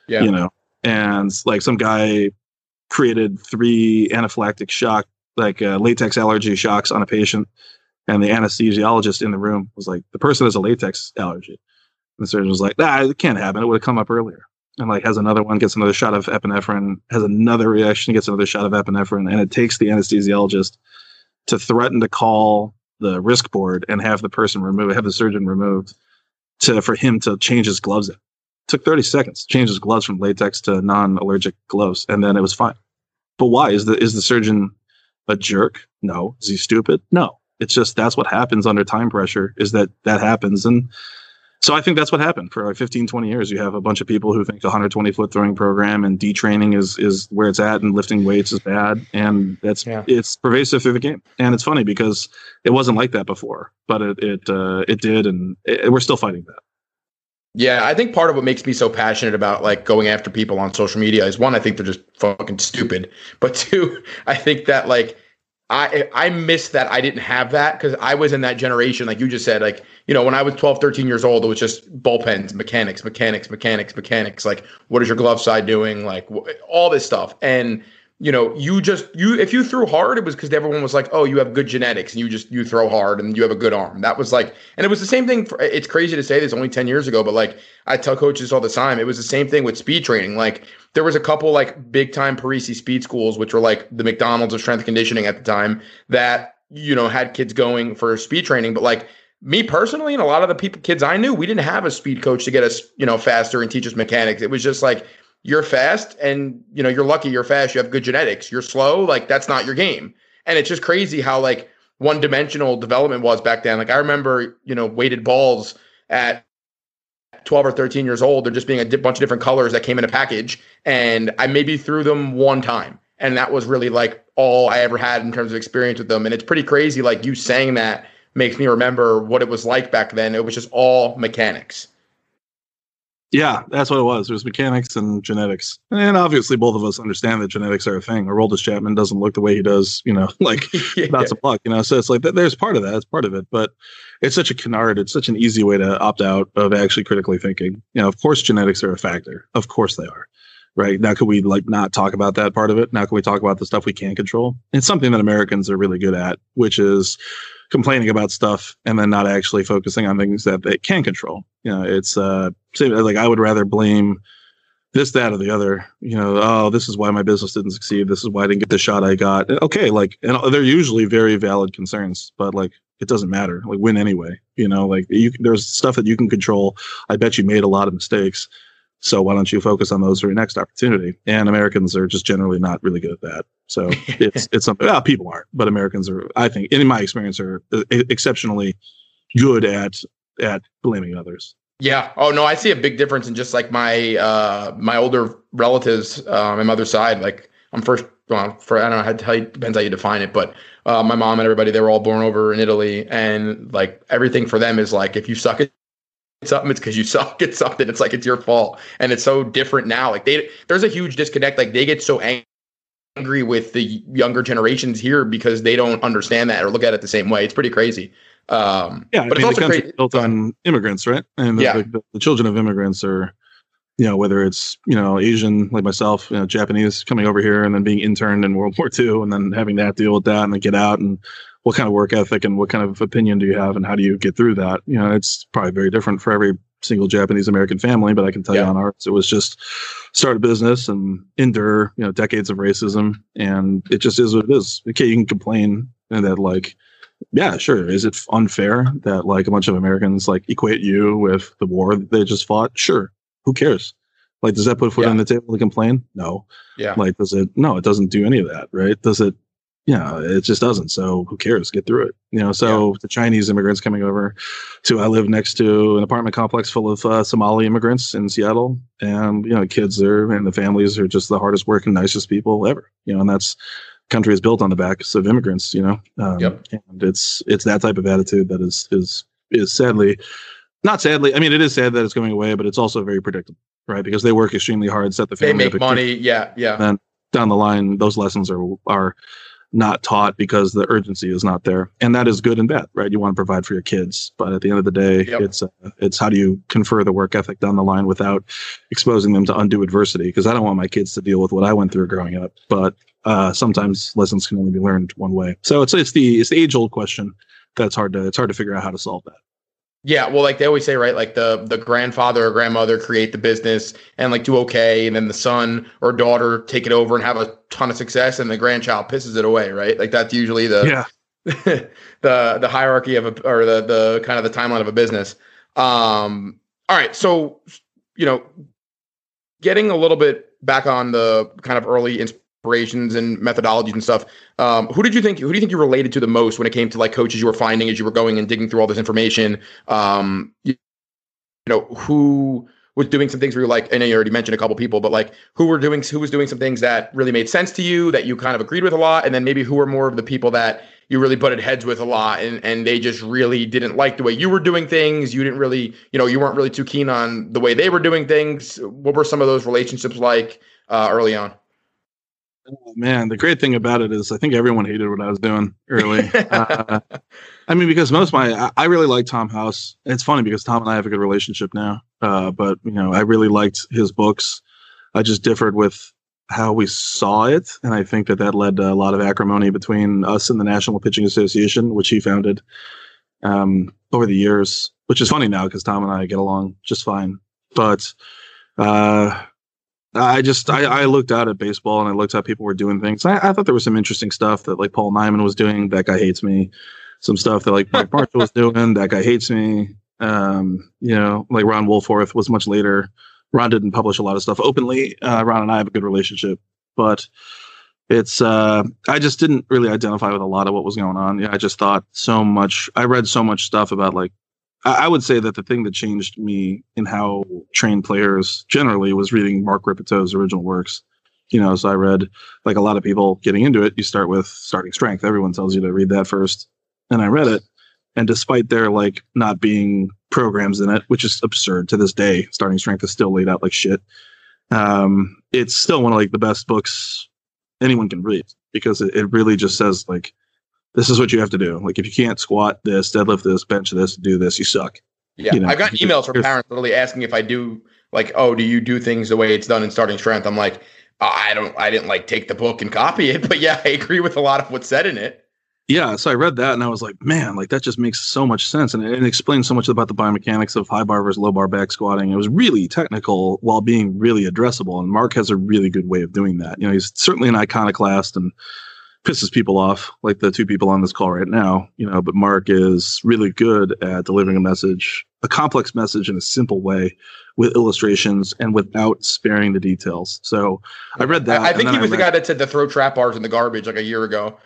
And like some guy created 3 anaphylactic shock, like latex allergy shocks on a patient, and the anesthesiologist in the room was like, the person has a latex allergy. And the surgeon was like, it can't happen. It would have come up earlier. And like has another one, gets another shot of epinephrine, has another reaction, gets another shot of epinephrine, and it takes the anesthesiologist to threaten to call the risk board and have the surgeon removed for him to change his gloves in. It took 30 seconds to change his gloves from latex to non-allergic gloves, and then it was fine. But why? Is the surgeon a jerk? No. Is he stupid? No. It's just that's what happens under time pressure, is that happens. And so I think that's what happened for like 15, 20 years. You have a bunch of people who think the 120-foot throwing program and detraining is where it's at, and lifting weights is bad. And it's pervasive through the game. And it's funny because it wasn't like that before, but it did. And we're still fighting that. Yeah, I think part of what makes me so passionate about like going after people on social media is, one, I think they're just fucking stupid. But 2, I think that like I miss that I didn't have that, because I was in that generation, like you just said, like, when I was 12, 13 years old, it was just bullpens, mechanics. Like, what is your glove side doing? Like all this stuff. And if you threw hard, it was because everyone was like, oh, you have good genetics and you throw hard and you have a good arm. That was like, and it was the same thing. It's crazy to say this only 10 years ago, but like I tell coaches all the time, it was the same thing with speed training. Like there was a couple like big time Parisi speed schools, which were like the McDonald's of strength and conditioning at the time that, had kids going for speed training. But like me personally, and a lot of the kids I knew, we didn't have a speed coach to get us, faster and teach us mechanics. It was just like, you're fast and, you're lucky you're fast. You have good genetics. You're slow. Like that's not your game. And it's just crazy how like one dimensional development was back then. Like I remember, weighted balls at 12 or 13 years old. They're just being a bunch of different colors that came in a package. And I maybe threw them one time. And that was really like all I ever had in terms of experience with them. And it's pretty crazy. Like you saying that makes me remember what it was like back then. It was just all mechanics. Yeah, that's what it was. It was mechanics and genetics. And obviously both of us understand that genetics are a thing. Aroldis Chapman doesn't look the way he does, like that's a luck, So it's like there's part of that. It's part of it. But it's such a canard. It's such an easy way to opt out of actually critically thinking. Of course, genetics are a factor. Of course they are. Right. Now, could we not talk about that part of it? Now, can we talk about the stuff we can't control? It's something that Americans are really good at, which is complaining about stuff and then not actually focusing on things that they can control. It's like I would rather blame this, that, or the other. Oh, this is why my business didn't succeed. This is why I didn't get the shot I got. Okay, and they're usually very valid concerns, but it doesn't matter. Win anyway. There's stuff that you can control. I bet you made a lot of mistakes. So why don't you focus on those for your next opportunity? And Americans are just generally not really good at that. So it's something. Well, people aren't, but Americans are, I think, in my experience, are exceptionally good at blaming others. Yeah. Oh no, I see a big difference in just like my older relatives, my mother's side. Like I'm first. I don't know how to tell you. Depends how you define it, but my mom and everybody, they were all born over in Italy, and like everything for them is like if you suck at something, it's because you suck at something. It's like it's your fault, and it's so different now. Like there's a huge disconnect. Like they get so angry with the younger generations here because they don't understand that or look at it the same way. It's pretty crazy. But it's also the country built on immigrants, right? And the children of immigrants are, whether it's Asian like myself, Japanese coming over here and then being interned in World War II and then having to deal with that and then get out, and what kind of work ethic and what kind of opinion do you have and how do you get through that? It's probably very different for every single Japanese American family, but I can tell you on ours, it was just start a business and endure, decades of racism. And it just is what it is. Okay. You can complain and that yeah, sure. Is it unfair that a bunch of Americans equate you with the war that they just fought? Sure. Who cares? Does that put foot on the table to complain? No. Yeah. Does it? No, it doesn't do any of that. Right. Does it? It just doesn't. So who cares? Get through it. The Chinese immigrants coming over I live next to an apartment complex full of Somali immigrants in Seattle, and, kids there and the families are just the hardest working, nicest people ever, and that's country is built on the backs of immigrants, and it's that type of attitude that is sadly, not sadly. I mean, it is sad that it's going away, but it's also very predictable, right? Because they work extremely hard, set the family. They make money. Yeah. And then down the line, those lessons are not taught because the urgency is not there, and that is good and bad, right? You want to provide for your kids, but at the end of the day, it's how do you confer the work ethic down the line without exposing them to undue adversity? Because I don't want my kids to deal with what I went through growing up, but sometimes lessons can only be learned one way. So it's the age old question that's hard to figure out how to solve that. Yeah, well, they always say, right, the grandfather or grandmother create the business and do okay, and then the son or daughter take it over and have a ton of success, and the grandchild pisses it away, right? That's usually the the hierarchy of the kind of the timeline of a business. All right, so getting a little bit back on the kind of early inspirations and methodologies and stuff. Who do you think you related to the most when it came to coaches you were finding as you were going and digging through all this information? Who was doing some things where you're I know you already mentioned a couple people, but who was doing some things that really made sense to you that you kind of agreed with a lot, and then maybe who were more of the people that you really butted heads with a lot and they just really didn't like the way you were doing things. You didn't really, you weren't really too keen on the way they were doing things. What were some of those relationships early on? Oh, man, the great thing about it is I think everyone hated what I was doing early. Because I really like Tom House. It's funny because Tom and I have a good relationship now. But I really liked his books. I just differed with how we saw it, and I think that led to a lot of acrimony between us and the National Pitching Association, which he founded over the years. Which is funny now because Tom and I get along just fine. But I looked out at baseball and I looked at people were doing things. I thought there was some interesting stuff that like Paul Nyman was doing. That guy hates me. Some stuff that like Mark Marshall was doing. That guy hates me. Like Ron Woolforth was much later. Ron didn't publish a lot of stuff openly. Ron and I have a good relationship, but it's I just didn't really identify with a lot of what was going on. Yeah, I just thought so much. I read so much stuff about like I would say that the thing that changed me in how trained players generally was reading Mark Ripeto's original works. So I read like a lot of people getting into it. You start with Starting Strength. Everyone tells you to read that first, and I read it. And despite there like not being programs in it, which is absurd to this day, Starting Strength is still laid out like shit. It's still one of like the best books anyone can read because it really just says like, this is what you have to do. Like if you can't squat this, deadlift this, bench this, do this, you suck. Yeah, I've got emails from parents literally asking if I do like, oh, do you do things the way it's done in Starting Strength? I'm like, I didn't like take the book and copy it, but yeah, I agree with a lot of what's said in it. Yeah, so I read that and I was like, man, like that just makes so much sense. And it explains so much about the biomechanics of high bar versus low bar back squatting. It was really technical while being really addressable. And Mark has a really good way of doing that. He's certainly an iconoclast and pisses people off, like the two people on this call right now, but Mark is really good at delivering a complex message in a simple way with illustrations and without sparing the details. So I read that. I think he was the guy that said to throw trap bars in the garbage like a year ago.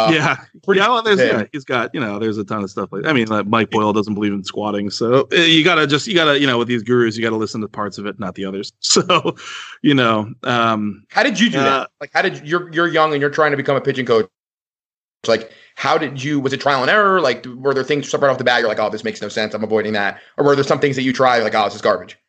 He's got, there's a ton of stuff like Mike Boyle doesn't believe in squatting. So you gotta, with these gurus, you gotta listen to parts of it, not the others. So, how did you do that? Like, you're young and you're trying to become a pitching coach. Like, was it trial and error? Like, were there things right off the bat? You're like, oh, this makes no sense. I'm avoiding that. Or were there some things that you tried like, oh, this is garbage?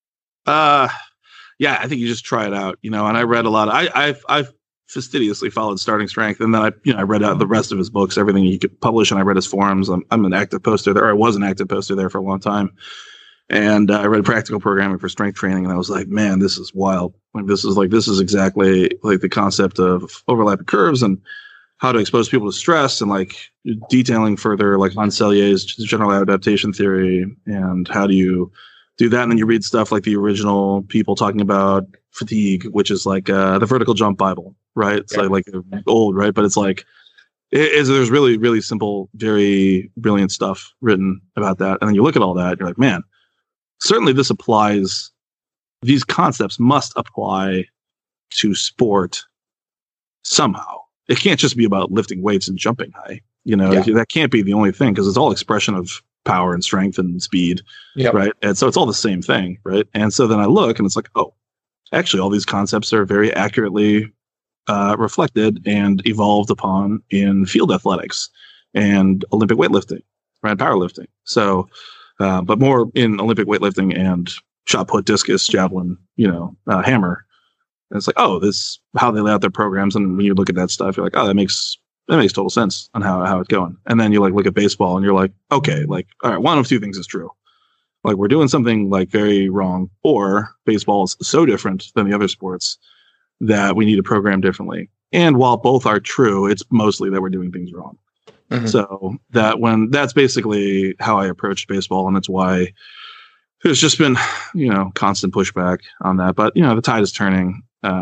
I think you just try it out, and I read a lot. I've fastidiously followed Starting Strength, and then I read out the rest of his books, everything he could publish, and I read his forums. I'm an active poster there. Or I was an active poster there for a long time, and I read Practical Programming for Strength Training, and I was like, man, this is wild. Like this is exactly like the concept of overlapping curves and how to expose people to stress, and like detailing further like Hans Selye's general adaptation theory and how do you do that. And then you read stuff like the original people talking about fatigue, which is like the Vertical Jump Bible, right? It's like old, right? But it's like there's really, really simple, very brilliant stuff written about that. And then you look at all that, you're like, man, certainly this applies. These concepts must apply to sport somehow. It can't just be about lifting weights and jumping high. That can't be the only thing because it's all expression of power and strength and speed, right? And so it's all the same thing, right? And so then I look and it's like, oh, actually all these concepts are very accurately reflected and evolved upon in field athletics and Olympic weightlifting, right? Powerlifting. So, but more in Olympic weightlifting and shot put, discus, javelin, hammer. And it's like, oh, this how they lay out their programs. And when you look at that stuff, you're like, oh, that makes total sense on how it's going. And then you like look at baseball and you're like, okay, like, all right, one of two things is true. Like we're doing something like very wrong, or baseball is so different than the other sports that we need to program differently. And while both are true, it's mostly that we're doing things wrong. Mm-hmm. So that's basically how I approached baseball. And that's why there's just been, constant pushback on that. But, the tide is turning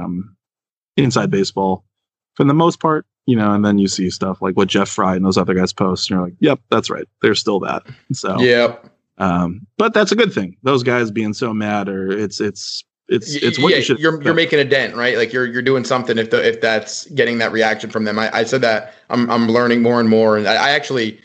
inside baseball for the most part, and then you see stuff like what Jeff Fry and those other guys post, and you're like, yep, that's right. There's still that. So, yep. But that's a good thing. Those guys being so mad, or it's what you should. You're making a dent, right? Like you're doing something if that's getting that reaction from them. I said that I'm learning more and more, and I actually,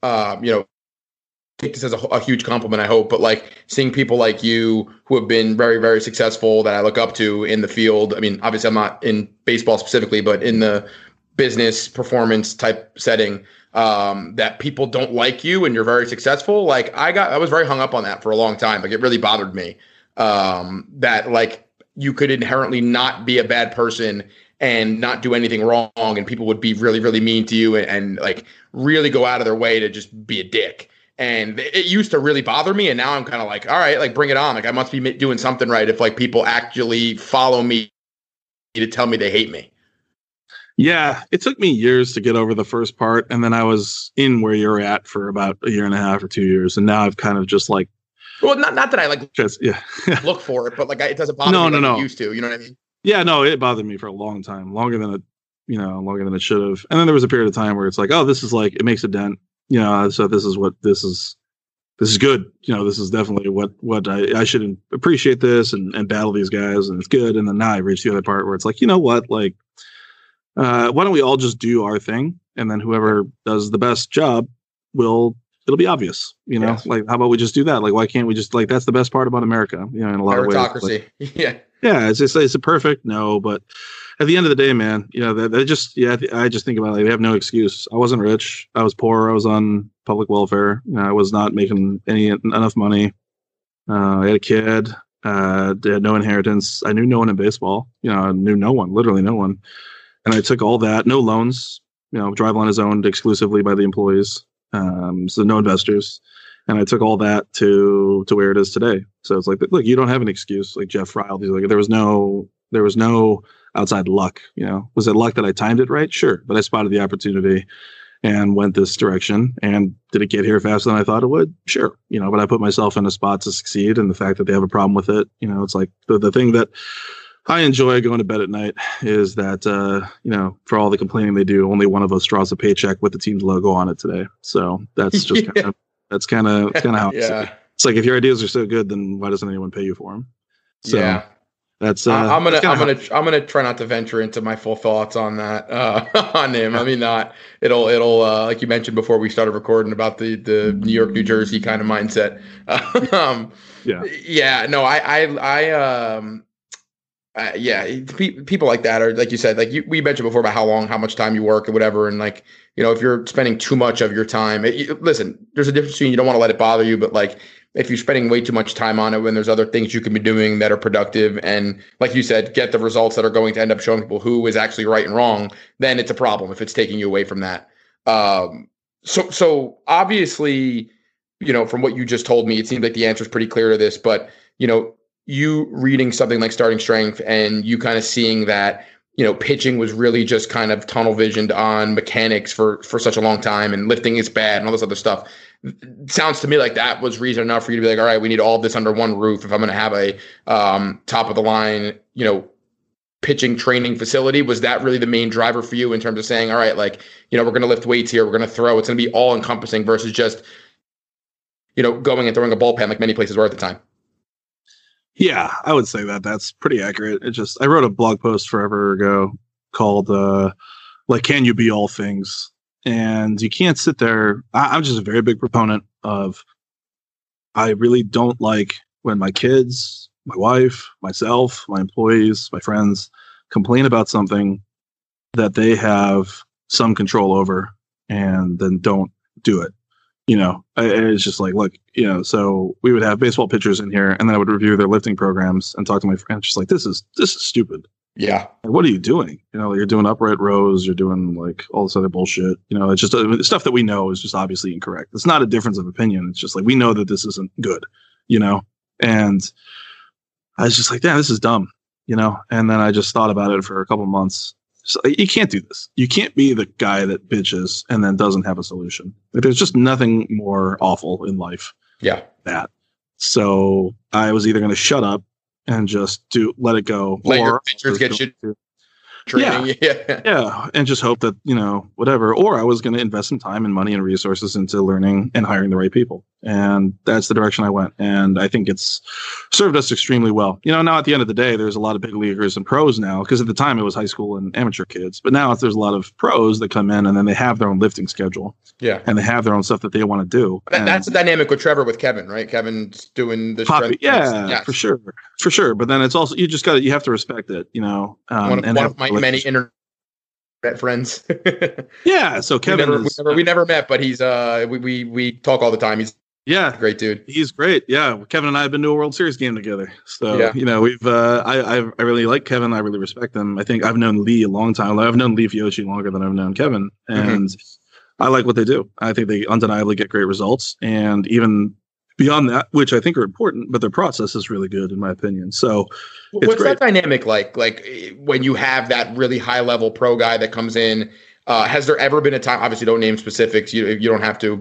take this as a huge compliment, I hope, but like seeing people like you who have been very, very successful that I look up to in the field. I mean, obviously I'm not in baseball specifically, but in the business performance type setting, that people don't like you and you're very successful. Like I was very hung up on that for a long time. Like it really bothered me, that like you could inherently not be a bad person and not do anything wrong. And people would be really, really mean to you and like really go out of their way to just be a dick. And it used to really bother me. And now I'm kind of like, all right, like bring it on. Like I must be doing something right if like people actually follow me to tell me they hate me. Yeah, it took me years to get over the first part, and then I was in where you're at for about a year and a half or 2 years, and now I've kind of just like, well, not that I like yeah look for it, but like it doesn't bother me like it used to. You know what I mean? Yeah, no, it bothered me for a long time, longer than it should have. And then there was a period of time where it's like, oh, this is like, it makes a dent, so this is good. This is definitely what I should appreciate this and battle these guys, and it's good. And then now I reached the other part where it's like, you know what, like, why don't we all just do our thing, and then whoever does the best job it'll be obvious, Yes. Like, how about we just do that? Like, why can't we just, like, that's the best part about America, in a lot of ways. Meritocracy. Like, yeah. Yeah. It's a perfect no, but at the end of the day, man, I just think about it. Like, they have no excuse. I wasn't rich. I was poor. I was on public welfare. I was not making enough money. I had a kid. They had no inheritance. I knew no one in baseball. I knew no one, literally no one. And I took all that, no loans. Driveline is owned exclusively by the employees, so no investors. And I took all that to where it is today. So it's like, look, you don't have an excuse. Like Jeff Fryle, he's like, there was no outside luck. Was it luck that I timed it right? Sure, but I spotted the opportunity and went this direction. And did it get here faster than I thought it would? Sure, but I put myself in a spot to succeed. And the fact that they have a problem with it, it's like the thing that I enjoy going to bed at night is that, for all the complaining they do, only one of us draws a paycheck with the team's logo on it today. So that's just kind of how it's like, if your ideas are so good, then why doesn't anyone pay you for them? So yeah, that's, I'm gonna try not to venture into my full thoughts on that, on him. I mean, it'll like you mentioned before we started recording about the New York, New Jersey kind of mindset. People like that are, like you said, like we mentioned before about how much time you work or whatever. And like, if you're spending too much of your time, listen, there's a difference between, you don't want to let it bother you, but like, if you're spending way too much time on it when there's other things you can be doing that are productive and, like you said, get the results that are going to end up showing people who is actually right and wrong, then it's a problem if it's taking you away from that. So obviously, from what you just told me, it seems like the answer is pretty clear to this, but, you reading something like Starting Strength and you kind of seeing that, pitching was really just kind of tunnel visioned on mechanics for such a long time, and lifting is bad and all this other stuff. It sounds to me like that was reason enough for you to be like, all right, we need all of this under one roof if I'm going to have a top of the line, pitching training facility. Was that really the main driver for you in terms of saying, all right, like, we're going to lift weights here, we're going to throw, it's going to be all encompassing versus just, going and throwing a bullpen like many places were at the time? Yeah, I would say that's pretty accurate. I wrote a blog post forever ago called, like, can you be all things? And you can't sit there. I'm just a very big proponent of, I really don't like when my kids, my wife, myself, my employees, my friends complain about something that they have some control over and then don't do it. It's just like, look, so we would have baseball pitchers in here, and then I would review their lifting programs and talk to my friends, just like, this is stupid. Yeah. Like, what are you doing? You're doing upright rows, you're doing like all this other bullshit. It's just stuff that we know is just obviously incorrect. It's not a difference of opinion. It's just like, we know that this isn't good, and I was just like, damn, this is dumb, and then I just thought about it for a couple months. So you can't do this. You can't be the guy that bitches and then doesn't have a solution. Like, there's just nothing more awful in life. Yeah. That. So I was either going to shut up and just let it go. Let your pitchers get shit training. Yeah. And just hope that, whatever. Or I was going to invest some time and money and resources into learning and hiring the right people. And that's the direction I went. And I think it's served us extremely well. Now at the end of the day, there's a lot of big leaguers and pros now, because at the time it was high school and amateur kids. But now there's a lot of pros that come in and then they have their own lifting schedule. Yeah. And they have their own stuff that they want to do. That's the dynamic with Trevor, with Kevin, right? Kevin's doing the strength. Yeah, yes. For sure. But then it's also, you have to respect it, one of my many internet friends. Yeah. So Kevin we never met, but he's we talk all the time. He's a great dude. He's great. Yeah. Kevin and I have been to a World Series game together. So, we've, I really like Kevin. I really respect him. I think I've known Lee a long time. I've known Lee Fiocchi longer than I've known Kevin. And I like what they do. I think they undeniably get great results. And even beyond that, which I think are important, but their process is really good in my opinion. So what's that dynamic like when you have that really high level pro guy that comes in? Has there ever been a time, obviously don't name specifics, you don't have to,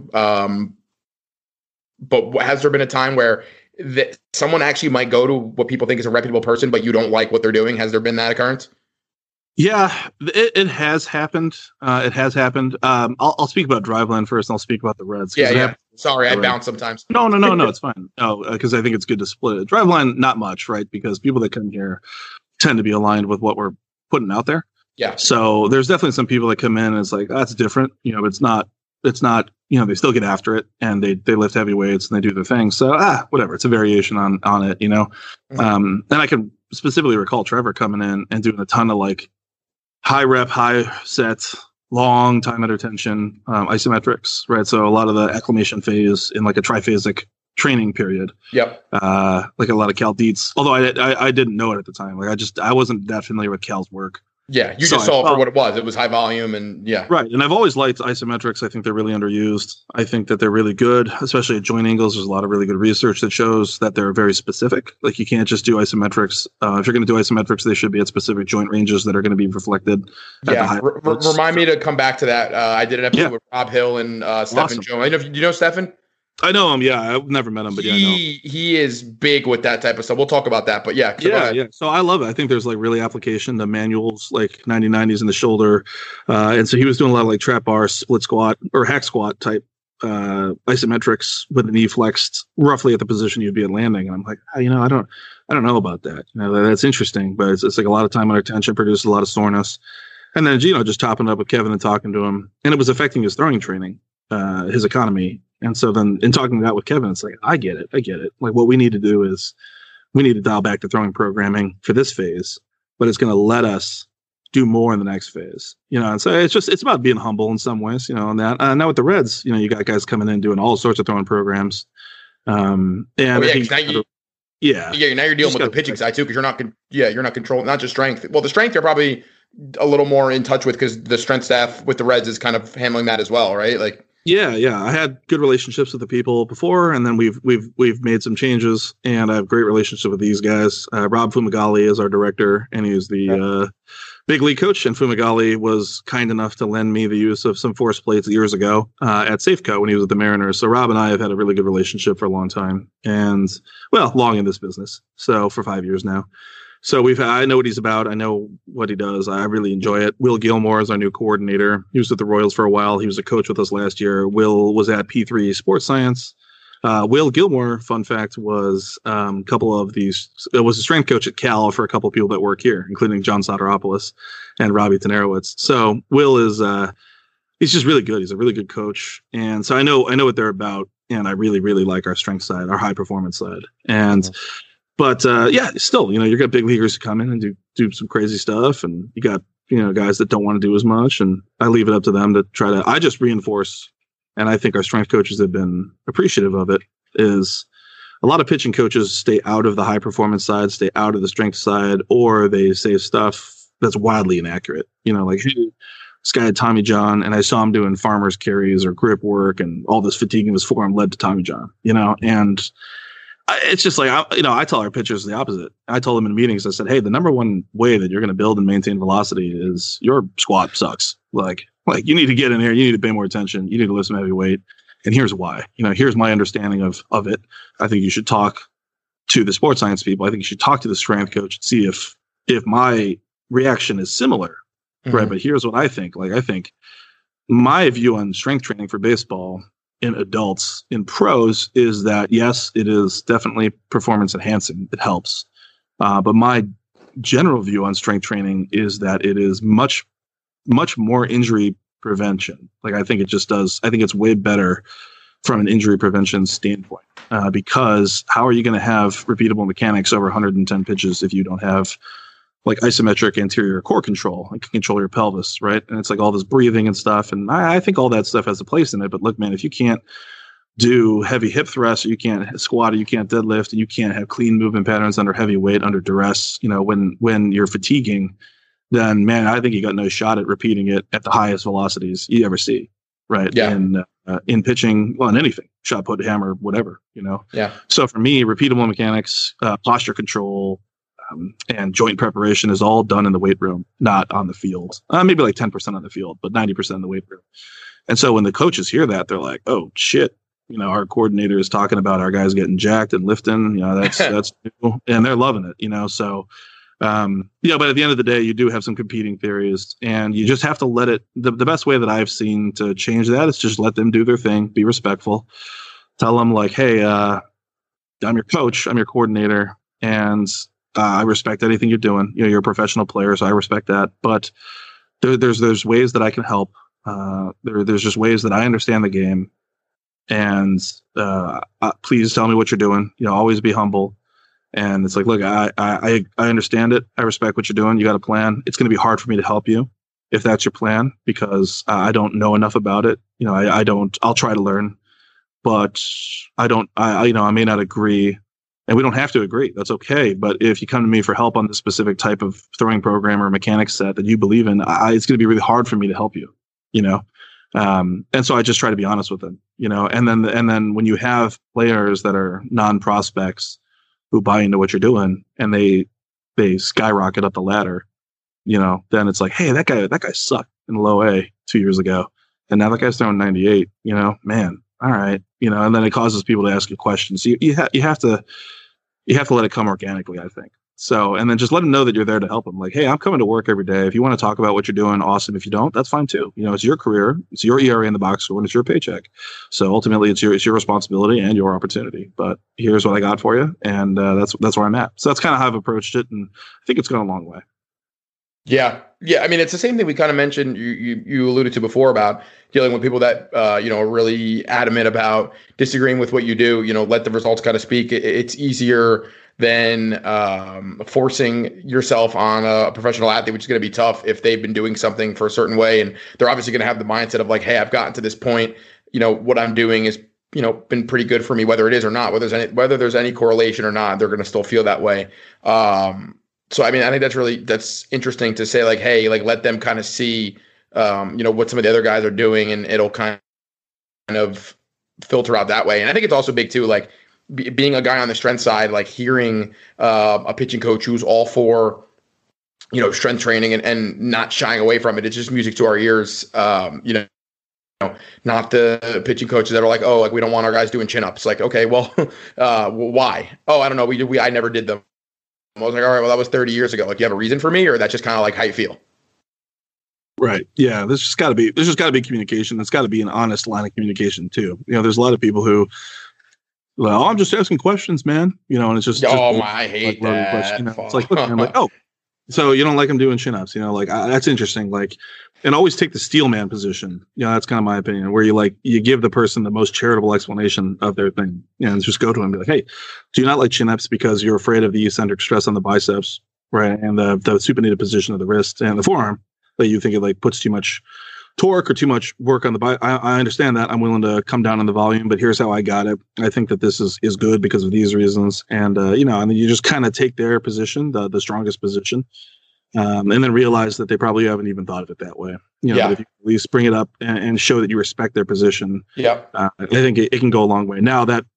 but has there been a time where that someone actually might go to what people think is a reputable person, but you don't like what they're doing? Has there been that occurrence? Yeah, it has happened. It has happened. I'll speak about Driveline first, and I'll speak about the Reds. Yeah. Sorry, I bounce sometimes. No, it's fine. No, because I think it's good to split it. Driveline, not much, right? Because people that come here tend to be aligned with what we're putting out there. Yeah. So there's definitely some people that come in and it's like, that's different. But it's not, they still get after it and they lift heavy weights and they do their thing. So, whatever. It's a variation on it, Mm-hmm. And I can specifically recall Trevor coming in and doing a ton of like high rep, high set, long time under tension, isometrics, right? So a lot of the acclimation phase in like a triphasic training period. Yep. Like a lot of Cal Dietz, although I didn't know it at the time. Like I wasn't that familiar with Cal's work. Yeah, you just saw it for what it was. It was high volume and yeah. Right. And I've always liked isometrics. I think they're really underused. I think that they're really good, especially at joint angles. There's a lot of really good research that shows that they're very specific. Like you can't just do isometrics. If you're going to do isometrics, they should be at specific joint ranges that are going to be reflected. Yeah. Remind me to come back to that. I did an episode with Rob Hill and Stephen Jones. Do you know Stephen? I know him. Yeah, I've never met him, but yeah, I know. He is big with that type of stuff. We'll talk about that, but yeah. So I love it. I think there's like really application to manuals, like 90-90s in the shoulder, and so he was doing a lot of like trap bar, split squat, or hack squat type isometrics with the knee flexed roughly at the position you'd be at landing. And I'm like, I don't know about that. That's interesting, but it's like a lot of time under tension, produces a lot of soreness, and then just chopping it up with Kevin and talking to him, and it was affecting his throwing training, his economy. And so then in talking that with Kevin, it's like, I get it. Like what we need to do is we need to dial back the throwing programming for this phase, but it's going to let us do more in the next phase, and so it's about being humble in some ways, and that, now with the Reds, you got guys coming in doing all sorts of throwing programs. Now you're dealing with the pitching side too, because you're not controlling, not just strength. Well, the strength you're probably a little more in touch with because the strength staff with the Reds is kind of handling that as well, right? Like, Yeah. I had good relationships with the people before, and then we've made some changes, and I have great relationship with these guys. Rob Fumagalli is our director, and he's the big league coach. And Fumagalli was kind enough to lend me the use of some force plates years ago at Safeco when he was at the Mariners. So Rob and I have had a really good relationship for a long time, and long in this business. So for 5 years now. So I know what he's about. I know what he does. I really enjoy it. Will Gilmore is our new coordinator. He was with the Royals for a while. He was a coach with us last year. Will was at P3 Sports Science. Will Gilmore, fun fact, was was a strength coach at Cal for a couple of people that work here, including John Soteropoulos and Robbie Tenerowitz. So Will is he's just really good. He's a really good coach. And so I know what they're about, and I really, really like our strength side, our high performance side. And But still, you got big leaguers who come in and do some crazy stuff, and you got guys that don't want to do as much, and I leave it up to them to try to. I just reinforce, and I think our strength coaches have been appreciative of it. Is a lot of pitching coaches stay out of the high performance side, stay out of the strength side, or they say stuff that's wildly inaccurate. Like this guy had Tommy John, and I saw him doing farmers carries or grip work, and all this fatigue in his forearm led to Tommy John. And it's just like, I tell our pitchers the opposite. I told them in meetings, I said, hey, the number one way that you're going to build and maintain velocity is your squat sucks. Like you need to get in here. You need to pay more attention. You need to lift some heavy weight. And here's why. Here's my understanding of it. I think you should talk to the sports science people. I think you should talk to the strength coach and see if my reaction is similar. Mm-hmm. Right. But here's what I think. I think my view on strength training for baseball in adults, in pros, is that yes, it is definitely performance enhancing. It helps. But my general view on strength training is that it is much, much more injury prevention. I think it just does. I think it's way better from an injury prevention standpoint, because how are you going to have repeatable mechanics over 110 pitches if you don't have isometric anterior core control and can control your pelvis, right? And it's all this breathing and stuff. And I think all that stuff has a place in it. But look, man, if you can't do heavy hip thrusts, or you can't squat, or you can't deadlift, and you can't have clean movement patterns under heavy weight, under duress, when you're fatiguing, then man, I think you got no shot at repeating it at the highest velocities you ever see, right? Yeah. And in pitching, well, in anything, shot put, hammer, whatever, Yeah. So for me, repeatable mechanics, posture control, and joint preparation is all done in the weight room, not on the field. Maybe like 10% on the field, but 90% in the weight room. And so when the coaches hear that, they're like, oh shit, our coordinator is talking about our guys getting jacked and lifting, that's new. And they're loving it, so but at the end of the day, you do have some competing theories, and you just have to let it. The best way that I've seen to change that is just let them do their thing, be respectful, tell them like, hey, I'm your coach, I'm your coordinator, and I respect anything you're doing. You're a professional player, so I respect that. But there's ways that I can help. There's just ways that I understand the game, and please tell me what you're doing. Always be humble. And it's like, look, I understand it. I respect what you're doing. You got a plan. It's going to be hard for me to help you if that's your plan, because I don't know enough about it. I don't. I'll try to learn, but I don't. I may not agree. And we don't have to agree. That's okay. But if you come to me for help on this specific type of throwing program or mechanics set that you believe in, it's going to be really hard for me to help you, And so I just try to be honest with them, And then when you have players that are non-prospects who buy into what you're doing and they skyrocket up the ladder, then it's like, hey, that guy sucked in low A 2 years ago, and now that guy's throwing 98. Man, all right, and then it causes people to ask you questions. So you have to let it come organically, I think. So, and then just let them know that you're there to help them. Like, hey, I'm coming to work every day. If you want to talk about what you're doing, awesome. If you don't, that's fine too. It's your career, it's your ERA in the box score, and it's your paycheck. So ultimately, it's your responsibility and your opportunity. But here's what I got for you, and that's where I'm at. So that's kind of how I've approached it, and I think it's gone a long way. Yeah. I mean, it's the same thing we kind of mentioned. You alluded to before about dealing with people that are really adamant about disagreeing with what you do. Let the results kind of speak. It's easier than forcing yourself on a professional athlete, which is going to be tough if they've been doing something for a certain way, and they're obviously going to have the mindset of like, hey, I've gotten to this point. What I'm doing is been pretty good for me, whether it is or not, whether there's any correlation or not. They're going to still feel that way. So, I mean, I think that's interesting to say, like, hey, like, let them kind of see, what some of the other guys are doing, and it'll kind of filter out that way. And I think it's also big too, like being a guy on the strength side, like hearing a pitching coach who's all for, strength training and not shying away from it. It's just music to our ears. Not the pitching coaches that are like, oh, like we don't want our guys doing chin-ups. Like, okay, well, why? Oh, I don't know. I never did them. I was like, all right, well, that was 30 years ago. Like, you have a reason for me, or that's just kind of like how you feel? Right. Yeah. There's just got to be communication. There's got to be an honest line of communication too. There's a lot of people who, well, I'm just asking questions, man. And it's just, I hate that. It's like, look, I'm like, oh, so you don't like them doing chin-ups, that's interesting. Like, and always take the steel man position. That's kind of my opinion, where you give the person the most charitable explanation of their thing. And just go to him and be like, hey, do you not like chin-ups because you're afraid of the eccentric stress on the biceps, right? And the supinated position of the wrist and the forearm, that you think it like puts too much torque or too much work on the I understand that. I'm willing to come down on the volume, but here's how I got it. I think that this is good because of these reasons. And, and then you just kind of take their position, the strongest position, and then realize that they probably haven't even thought of it that way. But if you at least bring it up and show that you respect their position, I think it can go a long way. Now that,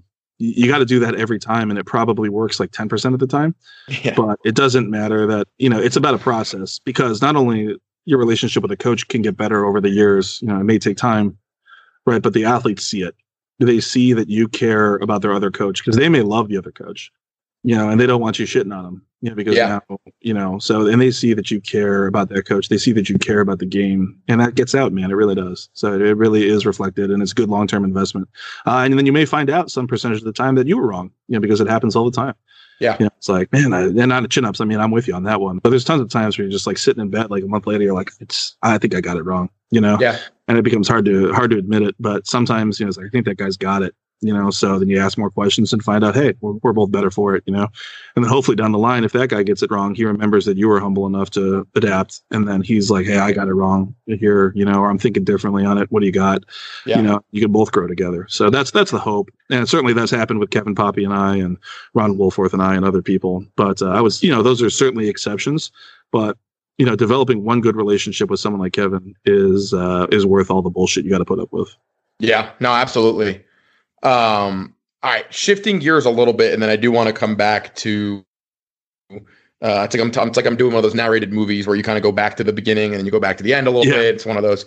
you got to do that every time, and it probably works like 10% of the time, but it doesn't matter that, it's about a process, because not only your relationship with a coach can get better over the years, it may take time, right? But the athletes see it. They see that you care about their other coach, because they may love the other coach, and they don't want you shitting on them, because now, so, and they see that you care about their coach. They see that you care about the game, and that gets out, man. It really does. So it really is reflected, and it's good long-term investment. And then you may find out some percentage of the time that you were wrong, because it happens all the time. Yeah. It's like, man, they're not chin-ups. I mean, I'm with you on that one, but there's tons of times where you're just like sitting in bed, like a month later, you're like, I think I got it wrong, Yeah. And it becomes hard to admit it, but sometimes, it's like, I think that guy's got it. So then you ask more questions and find out, hey, we're both better for it, and then hopefully down the line, if that guy gets it wrong, he remembers that you were humble enough to adapt. And then he's like, hey, I got it wrong here, or I'm thinking differently on it. What do you got? Yeah. You can both grow together. So that's the hope. And certainly that's happened with Kevin Poppy and I, and Ron Woolforth and I, and other people. But I was, those are certainly exceptions, but developing one good relationship with someone like Kevin is worth all the bullshit you got to put up with. Yeah, no, absolutely. All right, shifting gears a little bit, and then I do want to come back to. It's like I'm doing one of those narrated movies where you kind of go back to the beginning and then you go back to the end a little bit. It's one of those.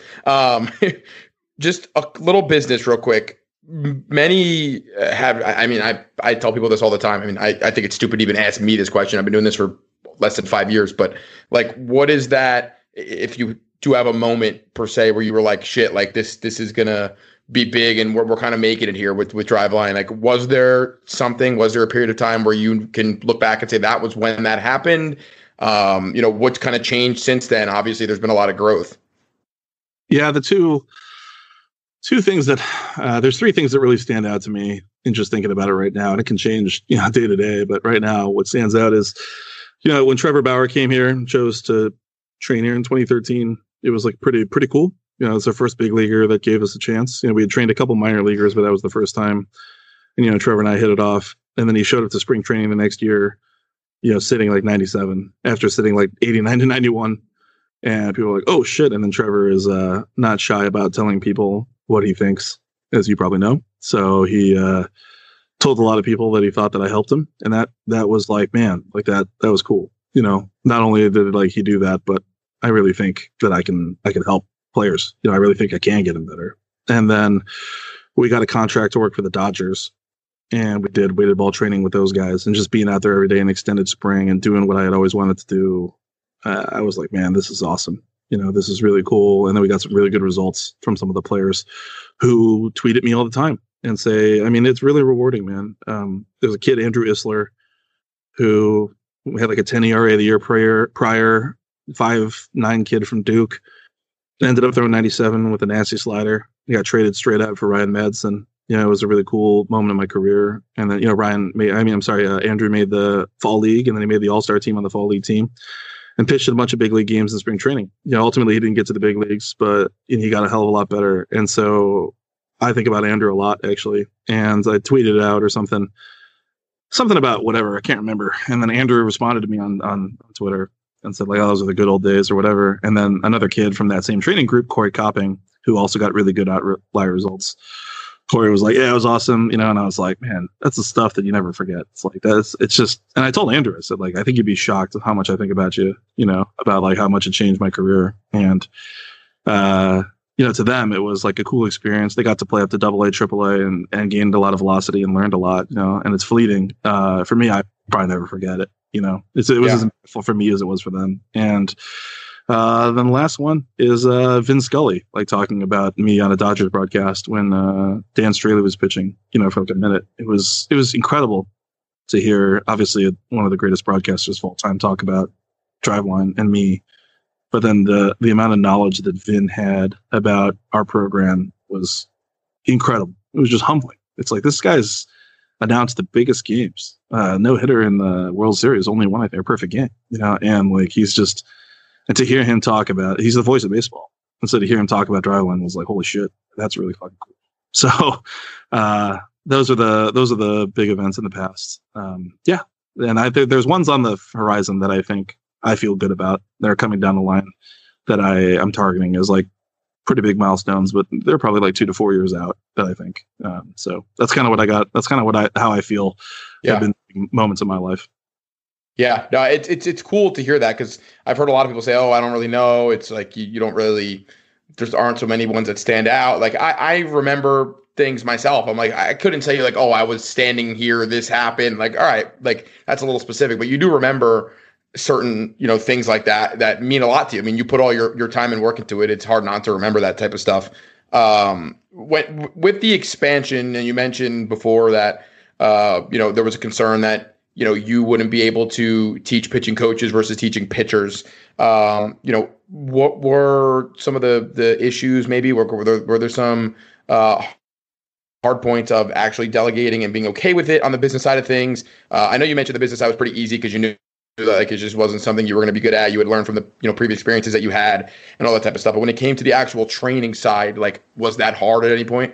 Just a little business, real quick. Many have. I mean, I tell people this all the time. I mean, I think it's stupid to even ask me this question. I've been doing this for less than 5 years, but like, what is that? If you do have a moment per se where you were like, shit, like this is gonna be big, and we're kind of making it here with Driveline. Like, was there a period of time where you can look back and say that was when that happened? What's kind of changed since then? Obviously, there's been a lot of growth. Yeah, the two things that there's three things that really stand out to me in just thinking about it right now, and it can change, day to day. But right now, what stands out is, when Trevor Bauer came here and chose to train here in 2013, it was like pretty cool. It's our first big leaguer that gave us a chance. We had trained a couple minor leaguers, but that was the first time. And, Trevor and I hit it off. And then he showed up to spring training the next year, sitting like 97 after sitting like 89 to 91. And people were like, oh, shit. And then Trevor is not shy about telling people what he thinks, as you probably know. So he told a lot of people that he thought that I helped him. And that was like, man, like that was cool. Not only did like he do that, but I really think that I can help players. I really think I can get them better. And then we got a contract to work for the Dodgers, and we did weighted ball training with those guys, and just being out there every day in extended spring and doing what I had always wanted to do. I was like, man, this is awesome. This is really cool. And then we got some really good results from some of the players who tweet at me all the time and say, I mean, it's really rewarding, man. There's a kid, Andrew Isler, who had like a 10 ERA the year prior, 5'9" kid from Duke. Ended up throwing 97 with a nasty slider. He got traded straight up for Ryan Madsen. It was a really cool moment in my career. And then, Andrew made the fall league, and then he made the all-star team on the fall league team and pitched in a bunch of big league games in spring training. Ultimately he didn't get to the big leagues, but he got a hell of a lot better. And so I think about Andrew a lot, actually. And I tweeted out or something about whatever, I can't remember. And then Andrew responded to me on Twitter and said, like, oh, those are the good old days or whatever. And then another kid from that same training group, Corey Copping, who also got really good outlier results. Corey was like, yeah, it was awesome. And I was like, man, that's the stuff that you never forget. It's like, it's just, and I told Andrew, I said, like, I think you'd be shocked at how much I think about you, about like how much it changed my career. And, to them, it was like a cool experience. They got to play up to AA, AAA and gained a lot of velocity and learned a lot, and it's fleeting. For me, I probably never forget it. It was as impactful for me as it was for them. And then the last one is Vin Scully, like talking about me on a Dodgers broadcast when Dan Straley was pitching, for like a minute. It was incredible to hear, obviously, one of the greatest broadcasters of all time talk about Driveline and me. But then the amount of knowledge that Vin had about our program was incredible. It was just humbling. It's like, this guy's announced the biggest games. No hitter in the World Series, only one, I think, a perfect game, and like he's just, and to hear him talk about, he's the voice of baseball. And so to hear him talk about Driveline was like, holy shit, that's really fucking cool. So those are the big events in the past. Yeah. And there's ones on the horizon that I think I feel good about. They're coming down the line that I'm targeting as like pretty big milestones, but they're probably like 2 to 4 years out that I think. So that's kind of what I got. That's kind of how I feel. Yeah. Have been moments in my life. Yeah, no, it's cool to hear that, because I've heard a lot of people say, oh, I don't really know. It's like, you don't really, there aren't so many ones that stand out. Like I remember things myself. I'm like, I couldn't tell you like, oh, I was standing here, this happened. Like, all right, like that's a little specific, but you do remember certain, things like that mean a lot to you. I mean, you put all your time and work into it. It's hard not to remember that type of stuff. With the expansion, and you mentioned before that, there was a concern that, you wouldn't be able to teach pitching coaches versus teaching pitchers. What were some of the issues? Maybe were there some hard points of actually delegating and being okay with it on the business side of things? I know you mentioned the business side was pretty easy because you knew that like it just wasn't something you were going to be good at. You had learned from the previous experiences that you had and all that type of stuff. But when it came to the actual training side, like, was that hard at any point?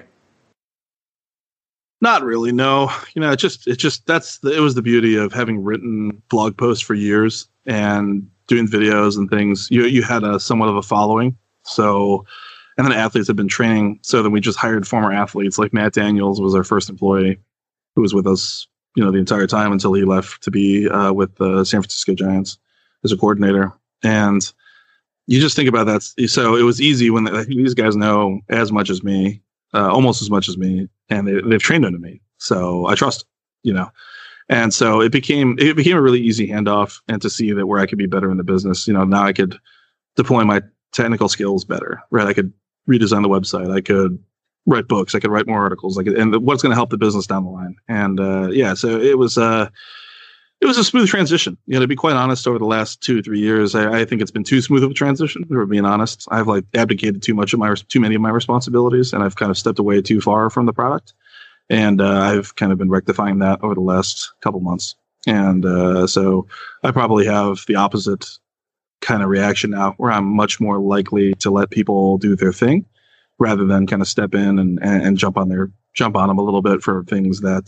Not really, no. It was the beauty of having written blog posts for years and doing videos and things. You had a somewhat of a following, so And then athletes have been training. So then we just hired former athletes. Like Matt Daniels was our first employee who was with us, the entire time until he left to be with the San Francisco Giants as a coordinator. And you just think about that. So it was easy when I think these guys know as much as me, almost as much as me, and they've trained under me. So I trust, And so it became a really easy handoff, and to see that where I could be better in the business. Now I could deploy my technical skills better, right? I could redesign the website. I could write books. I could write more articles. And what's going to help the business down the line. And so it was a smooth transition. To be quite honest, over the last 2-3 years, I think it's been too smooth of a transition. If we're being honest, I've abdicated too many of my responsibilities, and I've kind of stepped away too far from the product. And I've kind of been rectifying that over the last couple months. And so I probably have the opposite kind of reaction now, where I'm much more likely to let people do their thing rather than kind of step in and jump on them a little bit for things that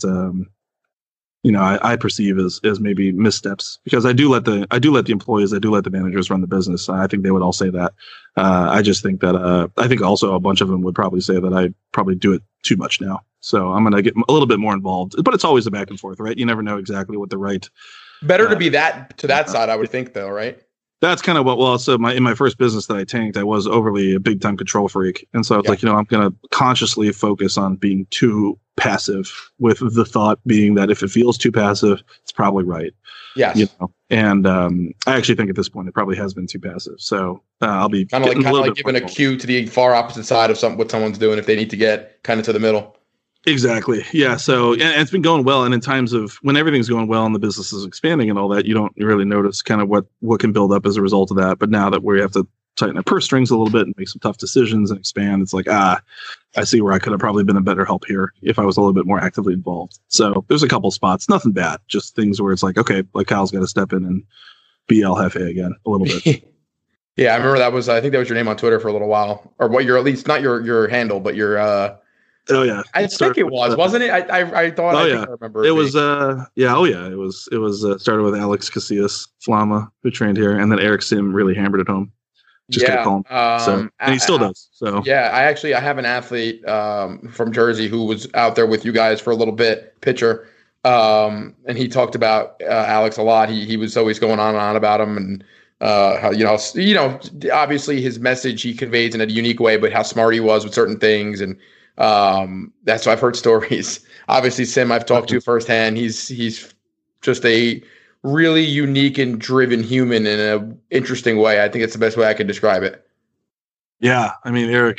I perceive as maybe missteps, because I do let the employees, I do let the managers run the business. I think they would all say that. I just think that I think also a bunch of them would probably say that I probably do it too much now. So I'm going to get a little bit more involved, but it's always a back and forth, right? You never know exactly what the right. Better to be that side, I would think, though, right? That's kind of in my first business that I tanked, I was overly a big time control freak. And so I was I'm going to consciously focus on being too passive, with the thought being that if it feels too passive, it's probably right. Yes. And I actually think at this point it probably has been too passive. So I'll be kind of like giving a cue to the far opposite side of what someone's doing if they need to get kind of to the middle. Exactly. Yeah. So, and it's been going well. And in times of when everything's going well and the business is expanding and all that, you don't really notice kind of what can build up as a result of that. But now that we have to tighten our purse strings a little bit and make some tough decisions and expand, it's like, I see where I could have probably been a better help here if I was a little bit more actively involved. So there's a couple spots, nothing bad, just things where it's like, okay, like Kyle's got to step in and be El Jefe again a little bit. Yeah. I remember I think that was your name on Twitter for a little while, or what you're, at least not your handle, but your, oh yeah, I think it was, wasn't it? I thought. Oh, I yeah. think I remember. It was. Yeah. Oh yeah. It was. Started with Alex Casillas Flama, who trained here, and then Eric Sim really hammered it home. Just to call him. And he still does. So yeah, I have an athlete from Jersey who was out there with you guys for a little bit, pitcher, and he talked about Alex a lot. He was always going on and on about him, and how obviously his message he conveys in a unique way, but how smart he was with certain things. And that's what I've heard stories. Obviously, Sim I've talked to firsthand. He's just a really unique and driven human in an interesting way. I think it's the best way I could describe it. Yeah, I mean, Eric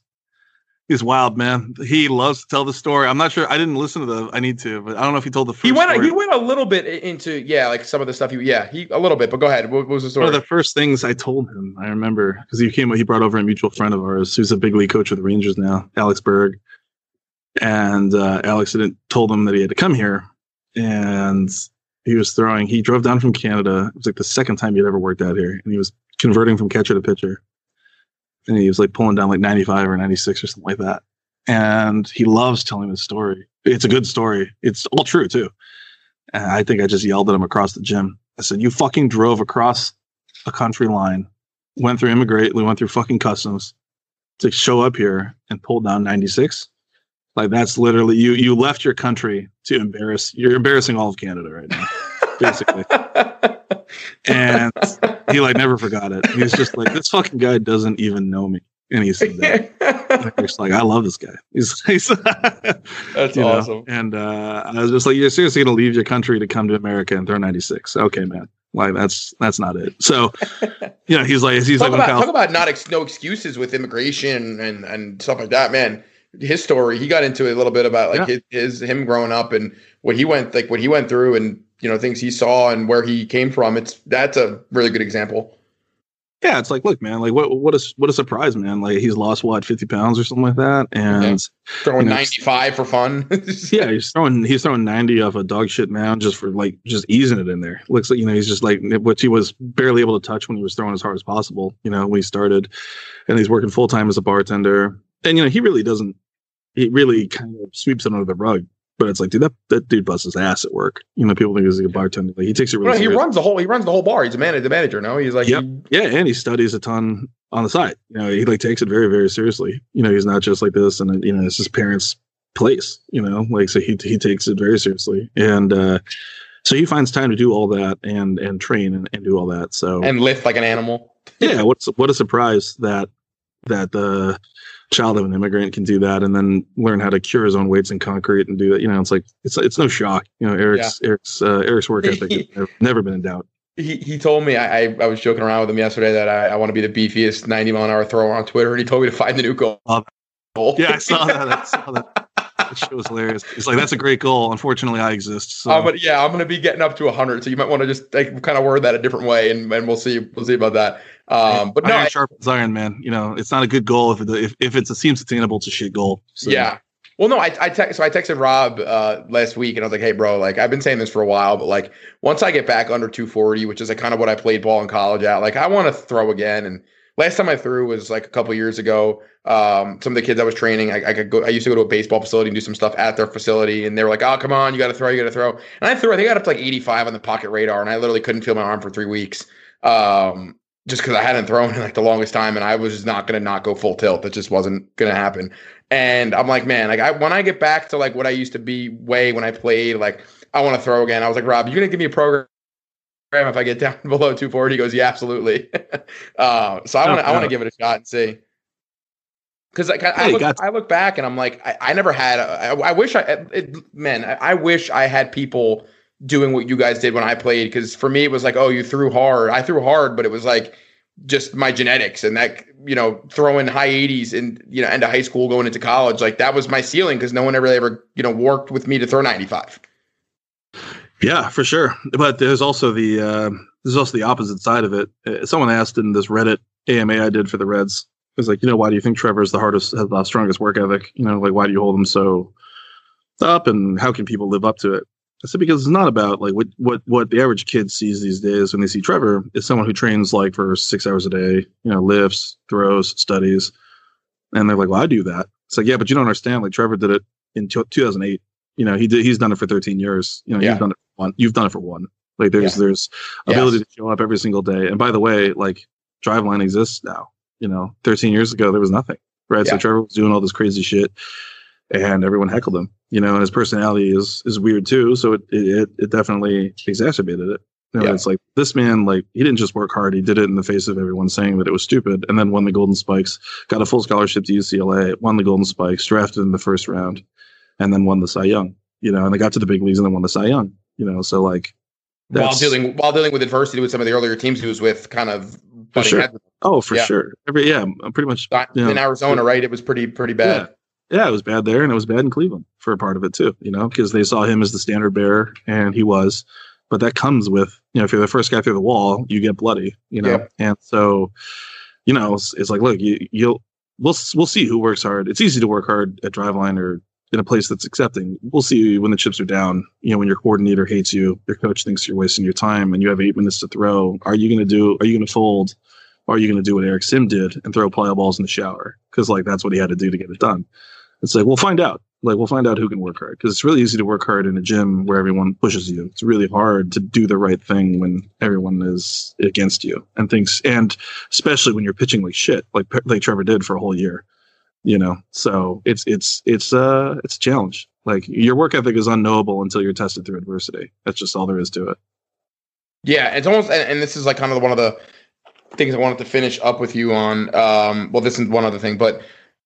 he's wild, man. He loves to tell the story. I'm not sure. I didn't listen to I need to, but I don't know if he told the first story. He went a little bit into, like some of the stuff. He a little bit, but go ahead. What was the story? One of the first things I told him, I remember, because he brought over a mutual friend of ours who's a big league coach with the Rangers now, Alex Berg. And Alex had told him that he had to come here, and he drove down from Canada. It was like the second time he'd ever worked out here, and he was converting from catcher to pitcher. And he was like pulling down like 95 or 96 or something like that. And he loves telling the story. It's a good story. It's all true too. And I think I just yelled at him across the gym. I said, "You fucking drove across a country line, we went through fucking customs to show up here and pull down 96. Like that's literally you left your country to you're embarrassing all of Canada right now, basically." And he never forgot it. He was just like, "This fucking guy doesn't even know me." And he said that. He's like, "I love this guy." He's that's awesome. And I was just like, "You're seriously going to leave your country to come to America and throw 96? Okay, man. Like that's not it." So, he's talk about no excuses with immigration and stuff like that, man. His story, he got into a little bit about him growing up and what he went through and things he saw and where he came from. That's a really good example. Yeah, it's like, look, man, like what a surprise, man. Like he's lost 50 pounds or something like that, and throwing 95 for fun. Yeah, he's throwing 90 off a dog shit mound just for just easing it in there. Looks like he's just like which he was barely able to touch when he was throwing as hard as possible. When he started, and he's working full time as a bartender, and he really kind of sweeps it under the rug. But it's like, dude, that dude busts his ass at work. People think he's like a bartender. Like, he takes it really seriously. He runs the whole bar. He's the manager. No, he's like, and he studies a ton on the side. He like takes it very, very seriously. He's not just like this, and it's his parents' place. So he takes it very seriously, and so he finds time to do all that and train and do all that. So and lift like an animal. Yeah, what a surprise that the child of an immigrant can do that and then learn how to cure his own weights in concrete and do that. It's like it's no shock. Eric's work ethic has never been in doubt. He told me, I was joking around with him yesterday that I want to be the beefiest 90-mile-an-hour thrower on Twitter, and he told me to find the new goal. Yeah, I saw that. That shit was hilarious. It's like, that's a great goal. Unfortunately, I exist. So. But yeah, I'm going to be getting up to 100, so you might want to just kind of word that a different way, and we'll see about that. But no, iron sharpens iron, man. It's not a good goal if it seems attainable. It's a shit goal. So. Yeah. Well, no, I texted Rob last week, and I was like, hey, bro, like, I've been saying this for a while, but like, once I get back under 240, which is like kind of what I played ball in college at, like, I want to throw again. And last time I threw was like a couple years ago. Some of the kids I was training, I used to go to a baseball facility and do some stuff at their facility, and they were like, oh, come on, you got to throw. And I threw, I think I got up to like 85 on the pocket radar, and I literally couldn't feel my arm for 3 weeks. Just because I hadn't thrown in like the longest time, and I was just not going to not go full tilt. That just wasn't going to happen. And I'm like, man, like when I get back to like what I used to be when I played, like I want to throw again. I was like, Rob, you're going to give me a program if I get down below 240? He goes, yeah, absolutely. So I want to give it a shot and see. Because I look back and I'm like, I never had. I wish I had people doing what you guys did when I played. Because for me, it was like, oh, you threw hard. I threw hard, but it was like just my genetics and that, throwing high 80s and into high school, going into college, like that was my ceiling because no one ever worked with me to throw 95. Yeah, for sure. But there's also the opposite side of it. Someone asked in this Reddit AMA I did for the Reds. It was like, why do you think Trevor's has the strongest work ethic? Like, why do you hold him so up, and how can people live up to it? I said, because it's not about like what the average kid sees these days when they see Trevor is someone who trains like for 6 hours a day, lifts, throws, studies. And they're like, well, I do that. It's like, yeah, but you don't understand. Like Trevor did it in 2008. He's done it for 13 years. You've done it for one. Like there's ability to show up every single day. And by the way, like Driveline exists now. 13 years ago, there was nothing, right? Yeah. So Trevor was doing all this crazy shit and everyone heckled him, and his personality is weird too. So it definitely exacerbated it. It's like this man, like he didn't just work hard. He did it in the face of everyone saying that it was stupid, and then won the Golden Spikes, got a full scholarship to UCLA, won the Golden Spikes, drafted in the first round, and then won the Cy Young, and they got to the big leagues and then won the Cy Young, so like while dealing with adversity with some of the earlier teams he was with, kind of for sure. Oh, for sure. Pretty much in Arizona, right? It was pretty bad. Yeah, it was bad there, and it was bad in Cleveland for a part of it too. Because they saw him as the standard bearer, and he was. But that comes with if you're the first guy through the wall, you get bloody. And so it's like, look, we'll see who works hard. It's easy to work hard at Driveline or in a place that's accepting. We'll see when the chips are down, when your coordinator hates you, your coach thinks you're wasting your time, and you have 8 minutes to throw. Are you going to fold? Or are you going to do what Eric Sim did and throw plyo balls in the shower? Because like that's what he had to do to get it done. It's like, we'll find out. Like we'll find out who can work hard, because it's really easy to work hard in a gym where everyone pushes you. It's really hard to do the right thing when everyone is against you and especially when you're pitching like shit, like Trevor did for a whole year. So it's a challenge. Like your work ethic is unknowable until you're tested through adversity. That's just all there is to it. Yeah, it's almost, and this is like kind of one of the things I wanted to finish up with you on. Well, this is one other thing, but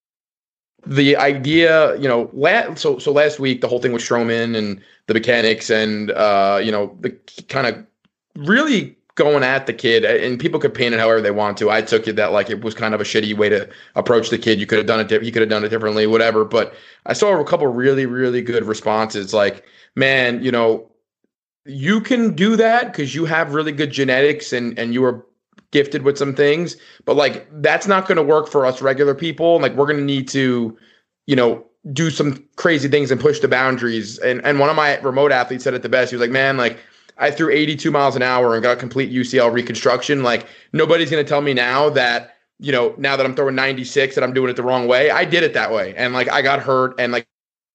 the idea, so last week, the whole thing with Stroman and the mechanics and, the kind of really going at the kid, and people could paint it however they want to. I took it that like it was kind of a shitty way to approach the kid. You could have done it. He could have done it differently, whatever. But I saw a couple really, really good responses. Like, man, you can do that because you have really good genetics and you are gifted with some things, but like that's not going to work for us regular people. Like we're going to need to, do some crazy things and push the boundaries. And one of my remote athletes said it the best. He was like, man, like I threw 82 miles an hour and got a complete UCL reconstruction. Like nobody's going to tell me now that, now that I'm throwing 96 that I'm doing it the wrong way. I did it that way. And like I got hurt and like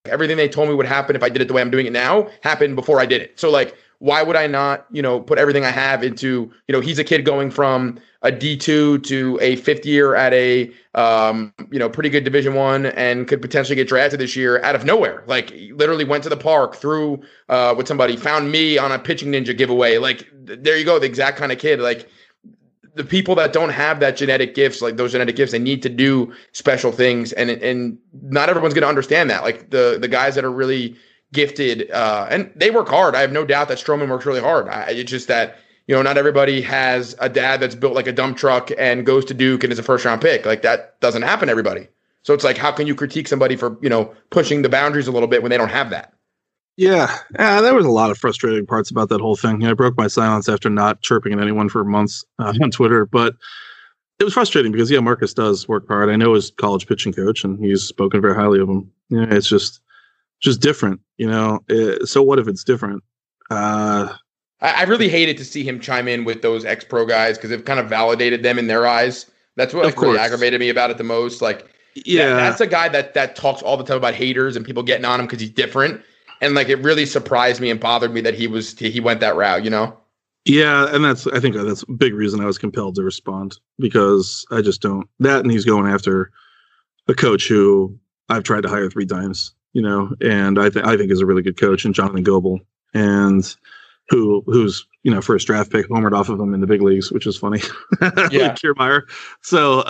everything they told me would happen if I did it the way I'm doing it now happened before I did it. So like, why would I not, put everything I have into, he's a kid going from a D2 to a fifth year at a, pretty good Division I and could potentially get drafted this year out of nowhere. Like literally went to the park, threw with somebody, found me on a pitching ninja giveaway. Like there you go. The exact kind of kid. Like the people that don't have that genetic gifts, like those genetic gifts, they need to do special things. And not everyone's going to understand that. Like the guys that are really gifted, and they work hard. I have no doubt that Stroman works really hard. It's just that, not everybody has a dad that's built like a dump truck and goes to Duke and is a first round pick. Like that doesn't happen to everybody. So it's like, how can you critique somebody for, pushing the boundaries a little bit when they don't have that? Yeah, there was a lot of frustrating parts about that whole thing. I broke my silence after not chirping at anyone for months on Twitter, but it was frustrating because, Marcus does work hard. I know his college pitching coach, and he's spoken very highly of him. It's just different, so what if it's different? I really hated to see him chime in with those ex-pro guys because it kind of validated them in their eyes. That's what really aggravated me about it the most. Like, that's a guy that talks all the time about haters and people getting on him because he's different. And like, it really surprised me and bothered me that he went that route, Yeah, and I think that's a big reason I was compelled to respond, because I just don't. That, and he's going after a coach who I've tried to hire 3 times, and I think is a really good coach, and Jonathan Goebel, and who's first draft pick, homered off of him in the big leagues, which is funny. Yeah, Kiermaier. So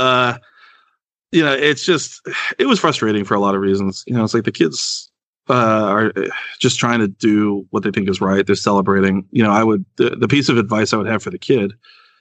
it was frustrating for a lot of reasons. It's like the kids are just trying to do what they think is right. They're celebrating. The piece of advice I would have for the kid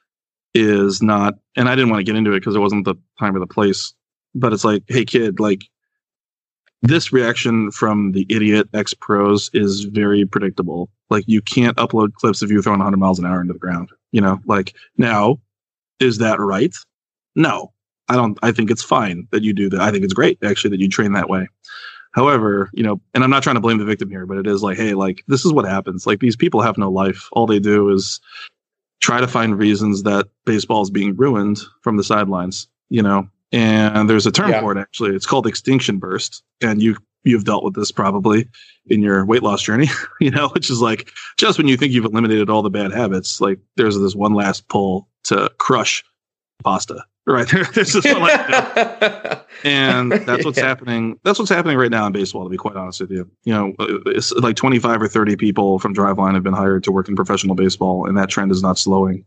is not, and I didn't want to get into it because it wasn't the time or the place, but it's like, hey kid, like this reaction from the idiot ex-pros is very predictable. Like you can't upload clips of you throwing 100 miles an hour into the ground, like now, is that right? No, I don't. I think it's fine that you do that. I think it's great actually that you train that way. However, and I'm not trying to blame the victim here, but it is like, hey, like this is what happens. Like these people have no life. All they do is try to find reasons that baseball is being ruined from the sidelines, and there's a term for it, actually. It's called extinction burst. And you've dealt with this probably in your weight loss journey, which is like just when you think you've eliminated all the bad habits, like there's this one last pull to crush pasta. Right there. This is what and that's what's happening. That's what's happening right now in baseball, to be quite honest with you. It's like 25 or 30 people from Driveline have been hired to work in professional baseball, and that trend is not slowing.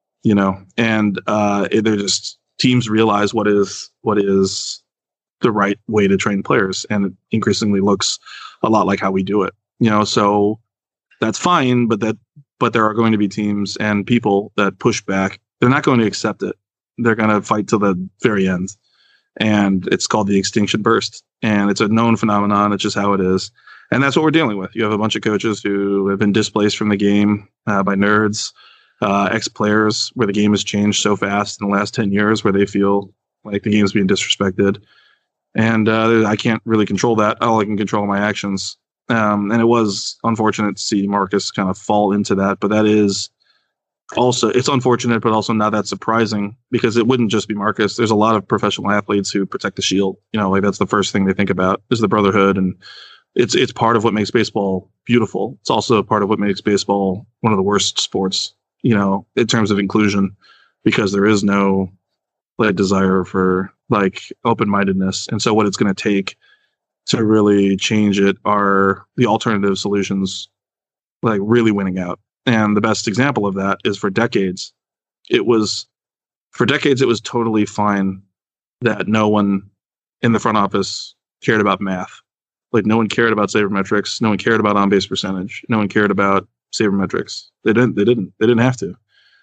And they're just teams realize what is the right way to train players, and it increasingly looks a lot like how we do it. So that's fine, but there are going to be teams and people that push back. They're not going to accept it. They're going to fight till the very end. And it's called the extinction burst. And it's a known phenomenon. It's just how it is. And that's what we're dealing with. You have a bunch of coaches who have been displaced from the game by nerds, ex-players, where the game has changed so fast in the last 10 years, where they feel like the game is being disrespected. And I can't really control that. All I can control are my actions. And it was unfortunate to see Marcus kind of fall into that. But that is also, it's unfortunate, but also not that surprising, because it wouldn't just be Marcus. There's a lot of professional athletes who protect the shield. Like that's the first thing they think about is the brotherhood. And it's part of what makes baseball beautiful. It's also part of what makes baseball one of the worst sports, in terms of inclusion, because there is no like desire for like open-mindedness. And so what it's going to take to really change it are the alternative solutions, like really winning out. And the best example of that is for decades, it was totally fine that no one in the front office cared about math. Like no one cared about sabermetrics. No one cared about on-base percentage. No one cared about sabermetrics. They didn't have to,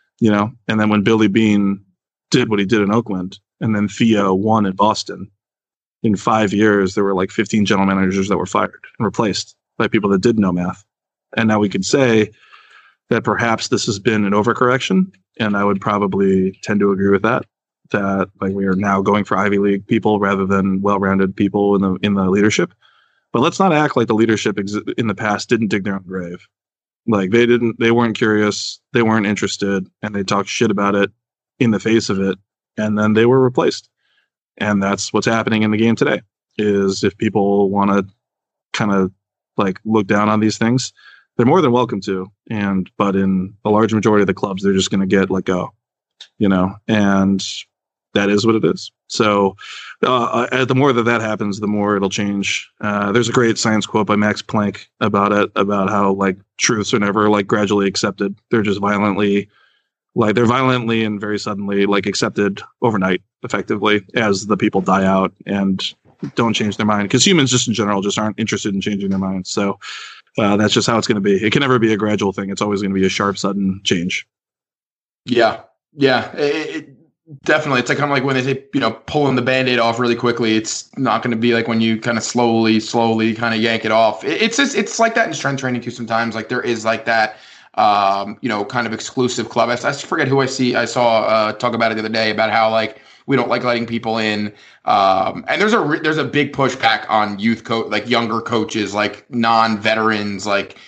And then when Billy Beane did what he did in Oakland, and then Theo won in Boston, in 5 years, there were like 15 general managers that were fired and replaced by people that did know math. And now we could say that perhaps this has been an overcorrection, and I would probably tend to agree with that. That like we are now going for Ivy League people rather than well-rounded people in the leadership. But let's not act like the leadership in the past didn't dig their own grave. Like they weren't curious, they weren't interested, and they talked shit about it in the face of it, and then they were replaced. And that's what's happening in the game today. Is if people want to kind of like look down on these things, they're more than welcome to. But in a large majority of the clubs, they're just going to get let go, and that is what it is. So the more that happens, the more it'll change. There's a great science quote by Max Planck about it, about how like truths are never like gradually accepted. They're just violently and very suddenly like accepted overnight, effectively, as the people die out and don't change their mind, because humans just in general just aren't interested in changing their minds. So that's just how it's going to be. It can never be a gradual thing. It's always going to be a sharp, sudden change. Yeah. Definitely. It's like kind of like when they say, pulling the Band-Aid off really quickly. It's not going to be like when you kind of slowly kind of yank it off. It's like that in strength training too sometimes. Like there is like that, kind of exclusive club. I forget who I saw talk about it the other day about how like we don't like letting people in. And there's a big pushback on like younger coaches, like non-veterans, like,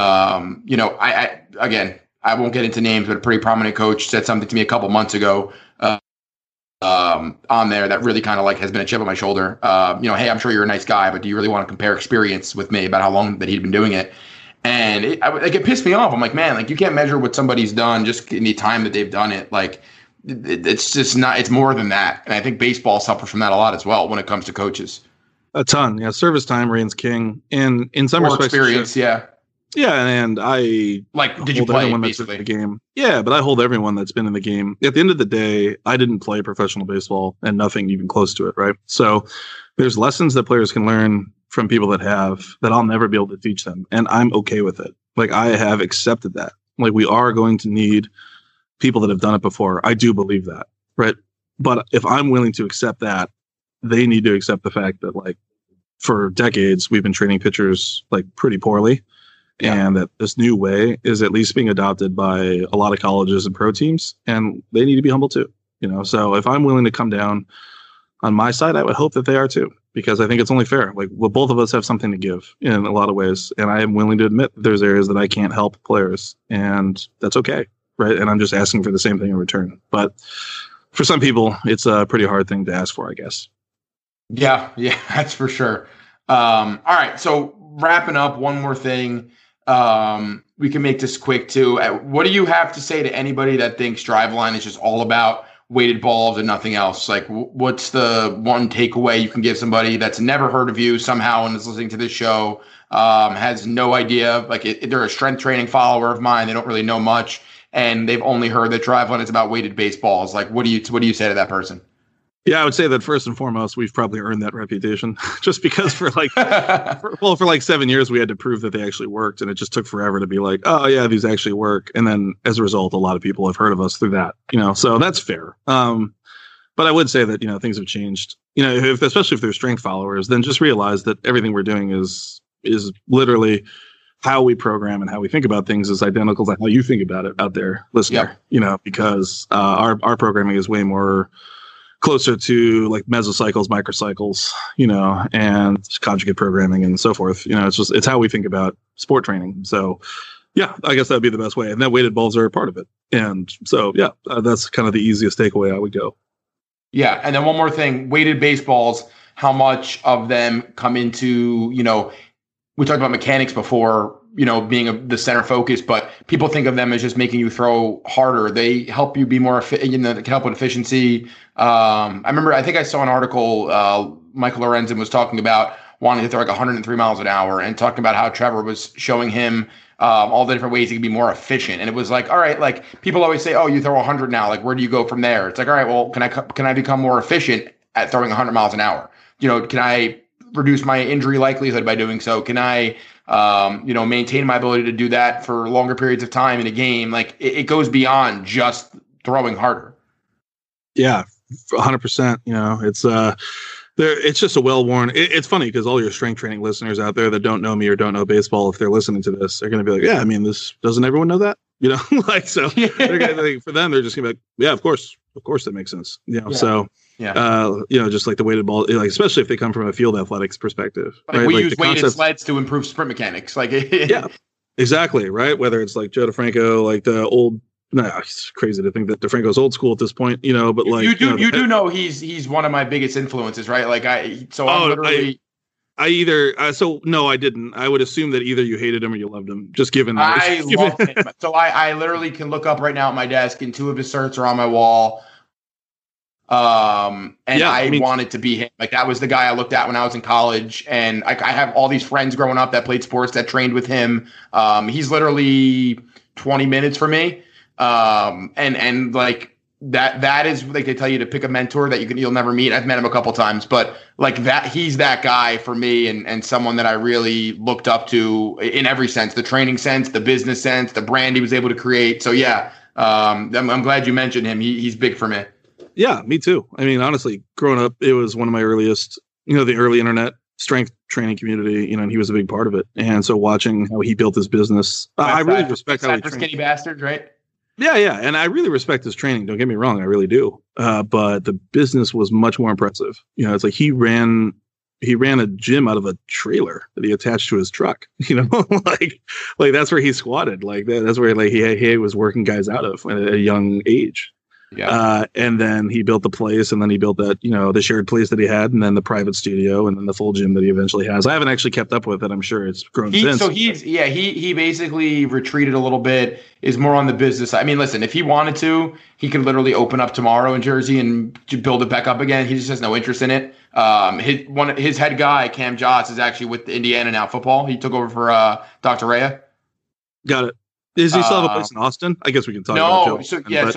I won't get into names, but a pretty prominent coach said something to me a couple months ago on there that really kind of like has been a chip on my shoulder. Hey, I'm sure you're a nice guy, but do you really want to compare experience with me about how long that he'd been doing it? And it pissed me off. I'm like, man, like you can't measure what somebody's done just in the time that they've done it. Like it's just not, it's more than that. And I think baseball suffers from that a lot as well when it comes to coaches. A ton. Yeah. Service time reigns king. And in some respects, experience. Yeah. Yeah, and I did you play everyone that's in the game? Yeah, but I hold everyone that's been in the game. At the end of the day, I didn't play professional baseball and nothing even close to it, right? So there's lessons that players can learn from people that I'll never be able to teach them, and I'm okay with it. Like I have accepted that. Like we are going to need people that have done it before. I do believe that, right? But if I'm willing to accept that, they need to accept the fact that like for decades we've been training pitchers like pretty poorly. Yeah. And that this new way is at least being adopted by a lot of colleges and pro teams, and they need to be humble too. So if I'm willing to come down on my side, I would hope that they are too, because I think it's only fair. Like, well, both of us have something to give in a lot of ways, and I am willing to admit that there's areas that I can't help players, and that's okay, right? And I'm just asking for the same thing in return. But for some people, it's a pretty hard thing to ask for, I guess. Yeah, that's for sure. All right, so wrapping up, one more thing. We can make this quick too. What do you have to say to anybody that thinks Driveline is just all about weighted balls and nothing else? Like, what's the one takeaway you can give somebody that's never heard of you somehow and is listening to this show, has no idea, like they're a strength training follower of mine, they don't really know much, and they've only heard that Driveline is about weighted baseballs. Like, what do you say to that person? Yeah, I would say that first and foremost, we've probably earned that reputation just because for like 7 years, we had to prove that they actually worked. And it just took forever to be like, oh, yeah, these actually work. And then as a result, a lot of people have heard of us through that, so that's fair. But I would say that, things have changed, especially if they're strength followers, then just realize that everything we're doing is literally how we program and how we think about things is identical to how you think about it out there, listener, because our programming is way more closer to like mesocycles, microcycles, and conjugate programming and so forth. It's how we think about sport training. So yeah, I guess that'd be the best way. And then weighted balls are a part of it. And so, yeah, that's kind of the easiest takeaway I would go. Yeah. And then one more thing, weighted baseballs, how much of them come into, we talked about mechanics before, being the center focus, but people think of them as just making you throw harder. They help you be more efficient, they can help with efficiency. I think I saw an article, Michael Lorenzen was talking about wanting to throw like 103 miles an hour and talking about how Trevor was showing him all the different ways he could be more efficient. And it was like, all right, like people always say, oh, you throw 100 now. Like, where do you go from there? It's like, all right, well, can I become more efficient at throwing 100 miles an hour? Can I reduce my injury likelihood by doing so? Can I, maintain my ability to do that for longer periods of time in a game? Like it goes beyond just throwing harder. Yeah, 100%. It's just a well-worn. It's funny because all your strength training listeners out there that don't know me or don't know baseball, if they're listening to this, they're going to be like, yeah, I mean, this doesn't everyone know that? So they're gonna, for them, they're just going to be like, yeah, of course that makes sense. So. Yeah. Just like the weighted ball, like especially if they come from a field athletics perspective. Like we use weighted sleds to improve sprint mechanics. Like yeah, exactly. Right. Whether it's like Joe DeFranco, like the old. It's crazy to think that DeFranco's old school at this point. But like you do know he's one of my biggest influences, right? Like No, I didn't. I would assume that either you hated him or you loved him, just given that. I love him. So I literally can look up right now at my desk, and 2 of his certs are on my wall. I wanted to be him. Like, that was the guy I looked at when I was in college. And I have all these friends growing up that played sports that trained with him. He's literally 20 minutes from me. And like that is like, they tell you to pick a mentor that you'll never meet. I've met him a couple times, but like that, he's that guy for me, and someone that I really looked up to in every sense, the training sense, the business sense, the brand he was able to create. So yeah, I'm glad you mentioned him. He's big for me. Yeah, me too. I mean, honestly, growing up, it was one of my earliest, the early internet strength training community, and he was a big part of it. And so watching how he built his business, I really respect how he trained. Skinny bastards, right? Yeah. And I really respect his training. Don't get me wrong. I really do. But the business was much more impressive. It's like he ran a gym out of a trailer that he attached to his truck, like that's where he squatted. Like that's where he was working guys out of at a young age. Yeah. And then he built the place, and then he built that, the shared place that he had, and then the private studio, and then the full gym that he eventually has. I haven't actually kept up with it. I'm sure it's grown since. So he basically retreated a little bit, is more on the business side. I mean, listen, if he wanted to, he could literally open up tomorrow in Jersey and build it back up again. He just has no interest in it. His head guy, Cam Joss, is actually with Indiana now football. He took over for Dr. Raya. Got it. Does he still have a place in Austin? I guess we can talk about it.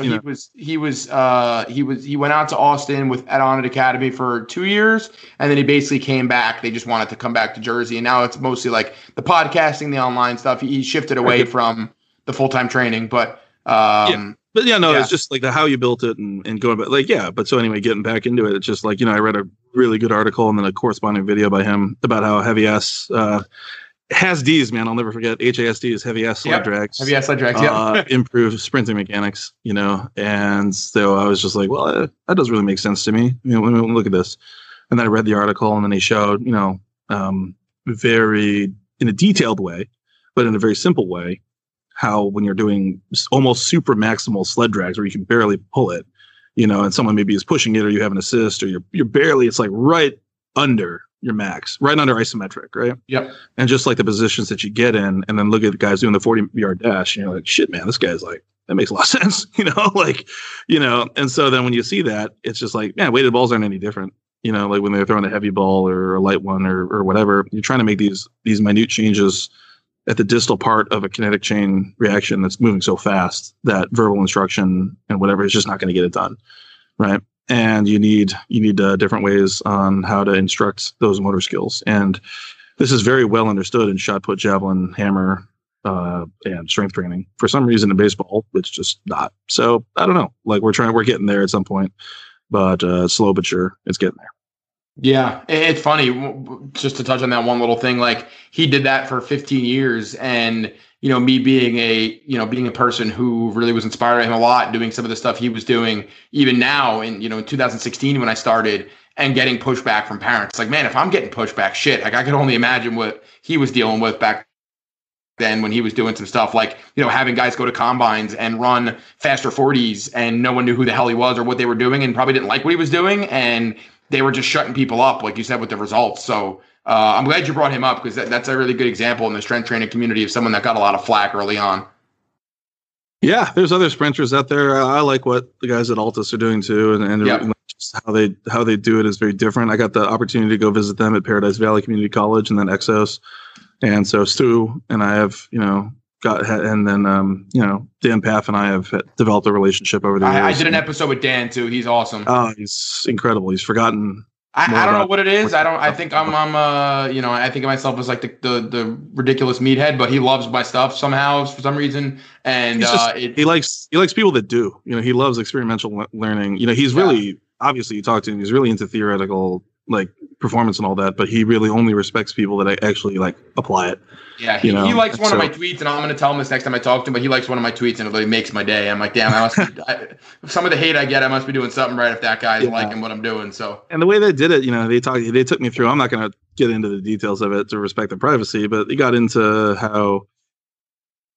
He went out to Austin at Onnit Academy for 2 years, and then he basically came back. They just wanted to come back to Jersey, and now it's mostly like the podcasting, the online stuff. He shifted away from the full-time training, but it's just like how you built it and going back. But so anyway, getting back into it, it's just like, I read a really good article and then a corresponding video by him about how heavy ass HASDs, man, I'll never forget. HASD is heavy ass sled drags. Heavy ass sled drags, improve sprinting mechanics, and so I was just like, well, that doesn't really make sense to me. Look at this. And then I read the article, and then he showed, very in a detailed way, but in a very simple way, how when you're doing almost super maximal sled drags where you can barely pull it, and someone maybe is pushing it, or you have an assist, or you're barely, it's like right under your max, right under isometric, right? Yep. And just like the positions that you get in, and then look at the guys doing the 40-yard dash, and you're like, shit, man, this guy's like, that makes a lot of sense, and so then when you see that, it's just like, man, weighted balls aren't any different, like when they're throwing a heavy ball or a light one or whatever, you're trying to make these minute changes at the distal part of a kinetic chain reaction that's moving so fast that verbal instruction and whatever is just not going to get it done, right? And you need different ways on how to instruct those motor skills. And this is very well understood in shot put, javelin, hammer, and strength training. For some reason in baseball, it's just not. So I don't know. Like we're getting there at some point, but slow but sure, it's getting there. Yeah, it's funny, just to touch on that one little thing, like he did that for 15 years, and me being a person who really was inspired by him a lot, doing some of the stuff he was doing, even now in 2016 when I started, and getting pushback from parents. Like, man, if I'm getting pushback, shit, like I could only imagine what he was dealing with back then when he was doing some stuff like, having guys go to combines and run faster 40s, and no one knew who the hell he was or what they were doing, and probably didn't like what he was doing, and they were just shutting people up, like you said, with the results. So I'm glad you brought him up, because that's a really good example in the strength training community of someone that got a lot of flack early on. Yeah, there's other sprinters out there. I like what the guys at Altus are doing too, and yep. Just how they do it is very different. I got the opportunity to go visit them at Paradise Valley Community College and then Exos, and so Stu and I have Dan Paff and I have developed a relationship over the years. I did an episode with Dan too. He's awesome. Oh, he's incredible. He's forgotten. I don't know what it is. I think I think of myself as like the ridiculous meathead, but he loves my stuff somehow for some reason. And he likes people that do. He loves experimental learning. He's really, obviously you talk to him, he's really into theoretical like performance and all that, but he really only respects people that actually like apply it. Yeah, he likes one of my tweets, and I'm going to tell him this next time I talk to him, but he likes one of my tweets, and it really makes my day. I'm like, damn, some of the hate I get, I must be doing something right if that guy's liking what I'm doing. So, and the way they did it, they took me through, I'm not going to get into the details of it to respect the privacy, but they got into how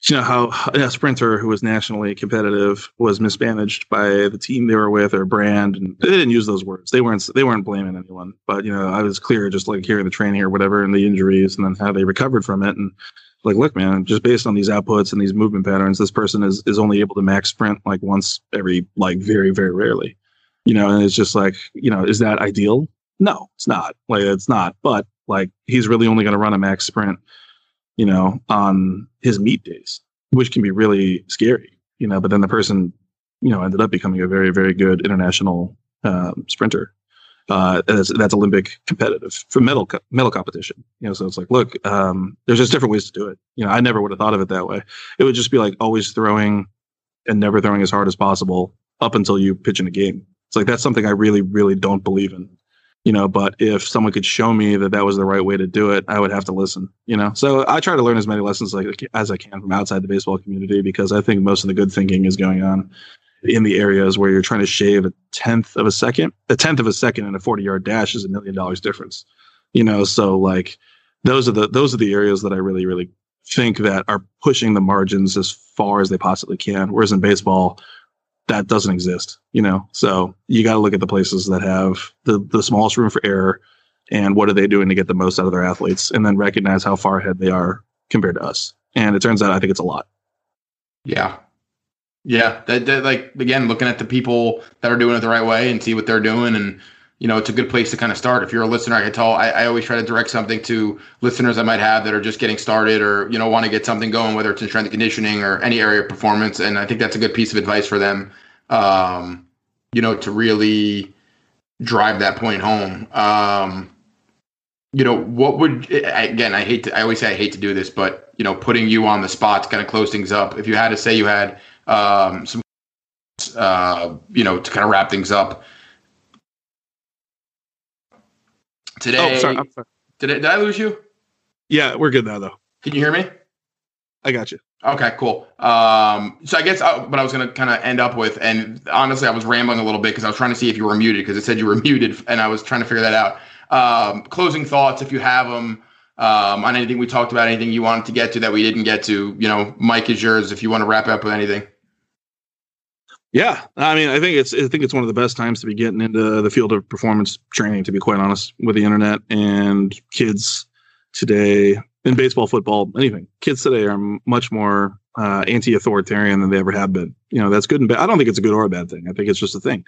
you know how a sprinter who was nationally competitive was mismanaged by the team they were with or brand, and they didn't use those words. They weren't blaming anyone, but you know, I was clear just like hearing the training or whatever and the injuries and then how they recovered from it. And like, look, man, just based on these outputs and these movement patterns, this person is only able to max sprint like once every, like, very, very rarely, you know, and it's just like, you know, is that ideal? No, it's not. Like, it's not. But like, he's really only going to run a max sprint, you know, on his meet days, which can be really scary, you know, but then the person, you know, ended up becoming a very, very good international sprinter. That's Olympic competitive for medal competition, you know, so it's like, look, there's just different ways to do it. You know, I never would have thought of it that way. It would just be like always throwing and never throwing as hard as possible up until you pitch in a game. It's like, that's something I really, really don't believe in. You know, but if someone could show me that that was the right way to do it, I would have to listen, you know? So I try to learn as many lessons as I can from outside the baseball community, because I think most of the good thinking is going on in the areas where you're trying to shave a tenth of a second in a 40-yard dash is $1 million difference, you know? So like, those are the areas that I really, really think that are pushing the margins as far as they possibly can. Whereas in baseball, that doesn't exist, you know? So you got to look at the places that have the smallest room for error and what are they doing to get the most out of their athletes, and then recognize how far ahead they are compared to us. And it turns out, I think it's a lot. Yeah. Yeah. That like, again, looking at the people that are doing it the right way and see what they're doing. And, you know, it's a good place to kind of start. If you're a listener, I can tell, I always try to direct something to listeners I might have that are just getting started or, you know, want to get something going, whether it's in strength and conditioning or any area of performance. And I think that's a good piece of advice for them, you know, to really drive that point home. You know, what would, again, I always say I hate to do this, but, you know, putting you on the spot to kind of close things up. If you had to say you had some, you know, to kind of wrap things up today. Oh, sorry. I'm sorry. Did I lose you? Yeah, we're good now, though. Can you hear me? I got you. Okay, cool. So I guess what I was going to kind of end up with, and honestly, I was rambling a little bit because I was trying to see if you were muted, because it said you were muted, and I was trying to figure that out. Closing thoughts, if you have them, on anything we talked about, anything you wanted to get to that we didn't get to, you know, Mike is yours if you want to wrap up with anything. Yeah, I mean, I think it's one of the best times to be getting into the field of performance training, to be quite honest, with the internet and kids today in baseball, football, anything. Kids today are much more anti-authoritarian than they ever have been. You know, that's good and bad. I don't think it's a good or a bad thing. I think it's just a thing.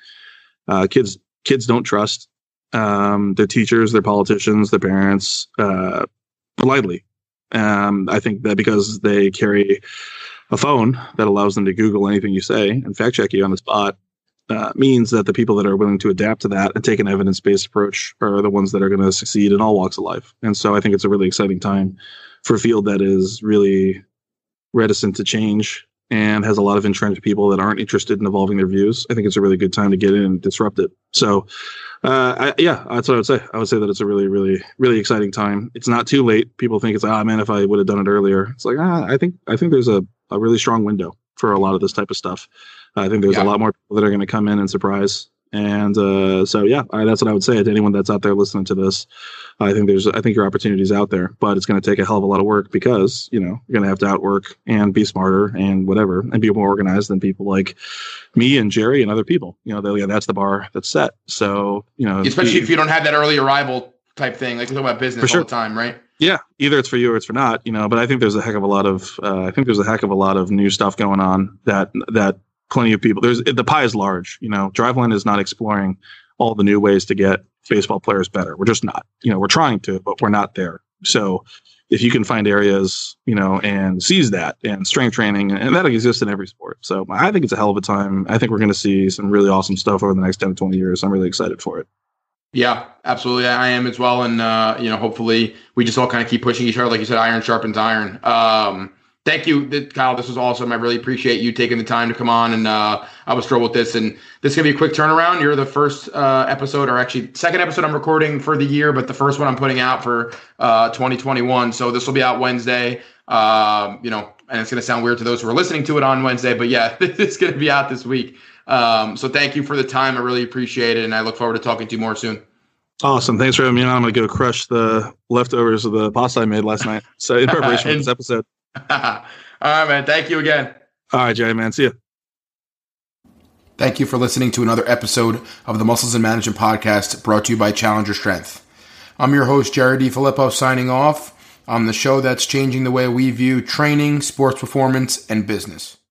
Kids don't trust their teachers, their politicians, their parents blindly. I think that because they carry a phone that allows them to Google anything you say and fact check you on the spot, means that the people that are willing to adapt to that and take an evidence-based approach are the ones that are going to succeed in all walks of life. And so I think it's a really exciting time for a field that is really reticent to change and has a lot of entrenched people that aren't interested in evolving their views. I think it's a really good time to get in and disrupt it. So, yeah, that's what I would say. I would say that it's a really, really, really exciting time. It's not too late. People think it's, man, if I would have done it earlier. It's like, I think there's a really strong window for a lot of this type of stuff. I think there's a lot more people that are going to come in and surprise. And so, yeah, that's what I would say to anyone that's out there listening to this. I think your opportunity's out there, but it's going to take a hell of a lot of work, because, you know, you're going to have to outwork and be smarter and whatever, and be more organized than people like me and Jerry and other people. You know, that's the bar that's set. So, you know, especially if you don't have that early arrival type thing, like we talk about business all the time, right? Yeah, either it's for you or it's for not, you know. But I think there's a heck of a lot of new stuff going on that plenty of people. The pie is large, you know. Driveline is not exploring all the new ways to get baseball players better. We're just not, you know. We're trying to, but we're not there. So if you can find areas, you know, and seize that, and strength training, and that exists in every sport. So I think it's a hell of a time. I think we're going to see some really awesome stuff over the next 10 to 20 years. I'm really excited for it. Yeah, absolutely. I am as well. And, you know, hopefully we just all kind of keep pushing each other. Like you said, iron sharpens iron. Thank you, Kyle. This was awesome. I really appreciate you taking the time to come on. And I was thrilled with this. And this is going to be a quick turnaround. You're the first episode, or actually second episode I'm recording for the year, but the first one I'm putting out for 2021. So this will be out Wednesday. You know, and it's going to sound weird to those who are listening to it on Wednesday, but yeah, it's going to be out this week. So thank you for the time. I really appreciate it. And I look forward to talking to you more soon. Awesome. Thanks for having me on. I'm going to go crush the leftovers of the pasta I made last night. So in preparation for this episode. All right, man. Thank you again. All right, Jay, man. See you. Thank you for listening to another episode of the Muscles and Management Podcast, brought to you by Challenger Strength. I'm your host, Jared DiFilippo, signing off on the show that's changing the way we view training, sports performance, and business.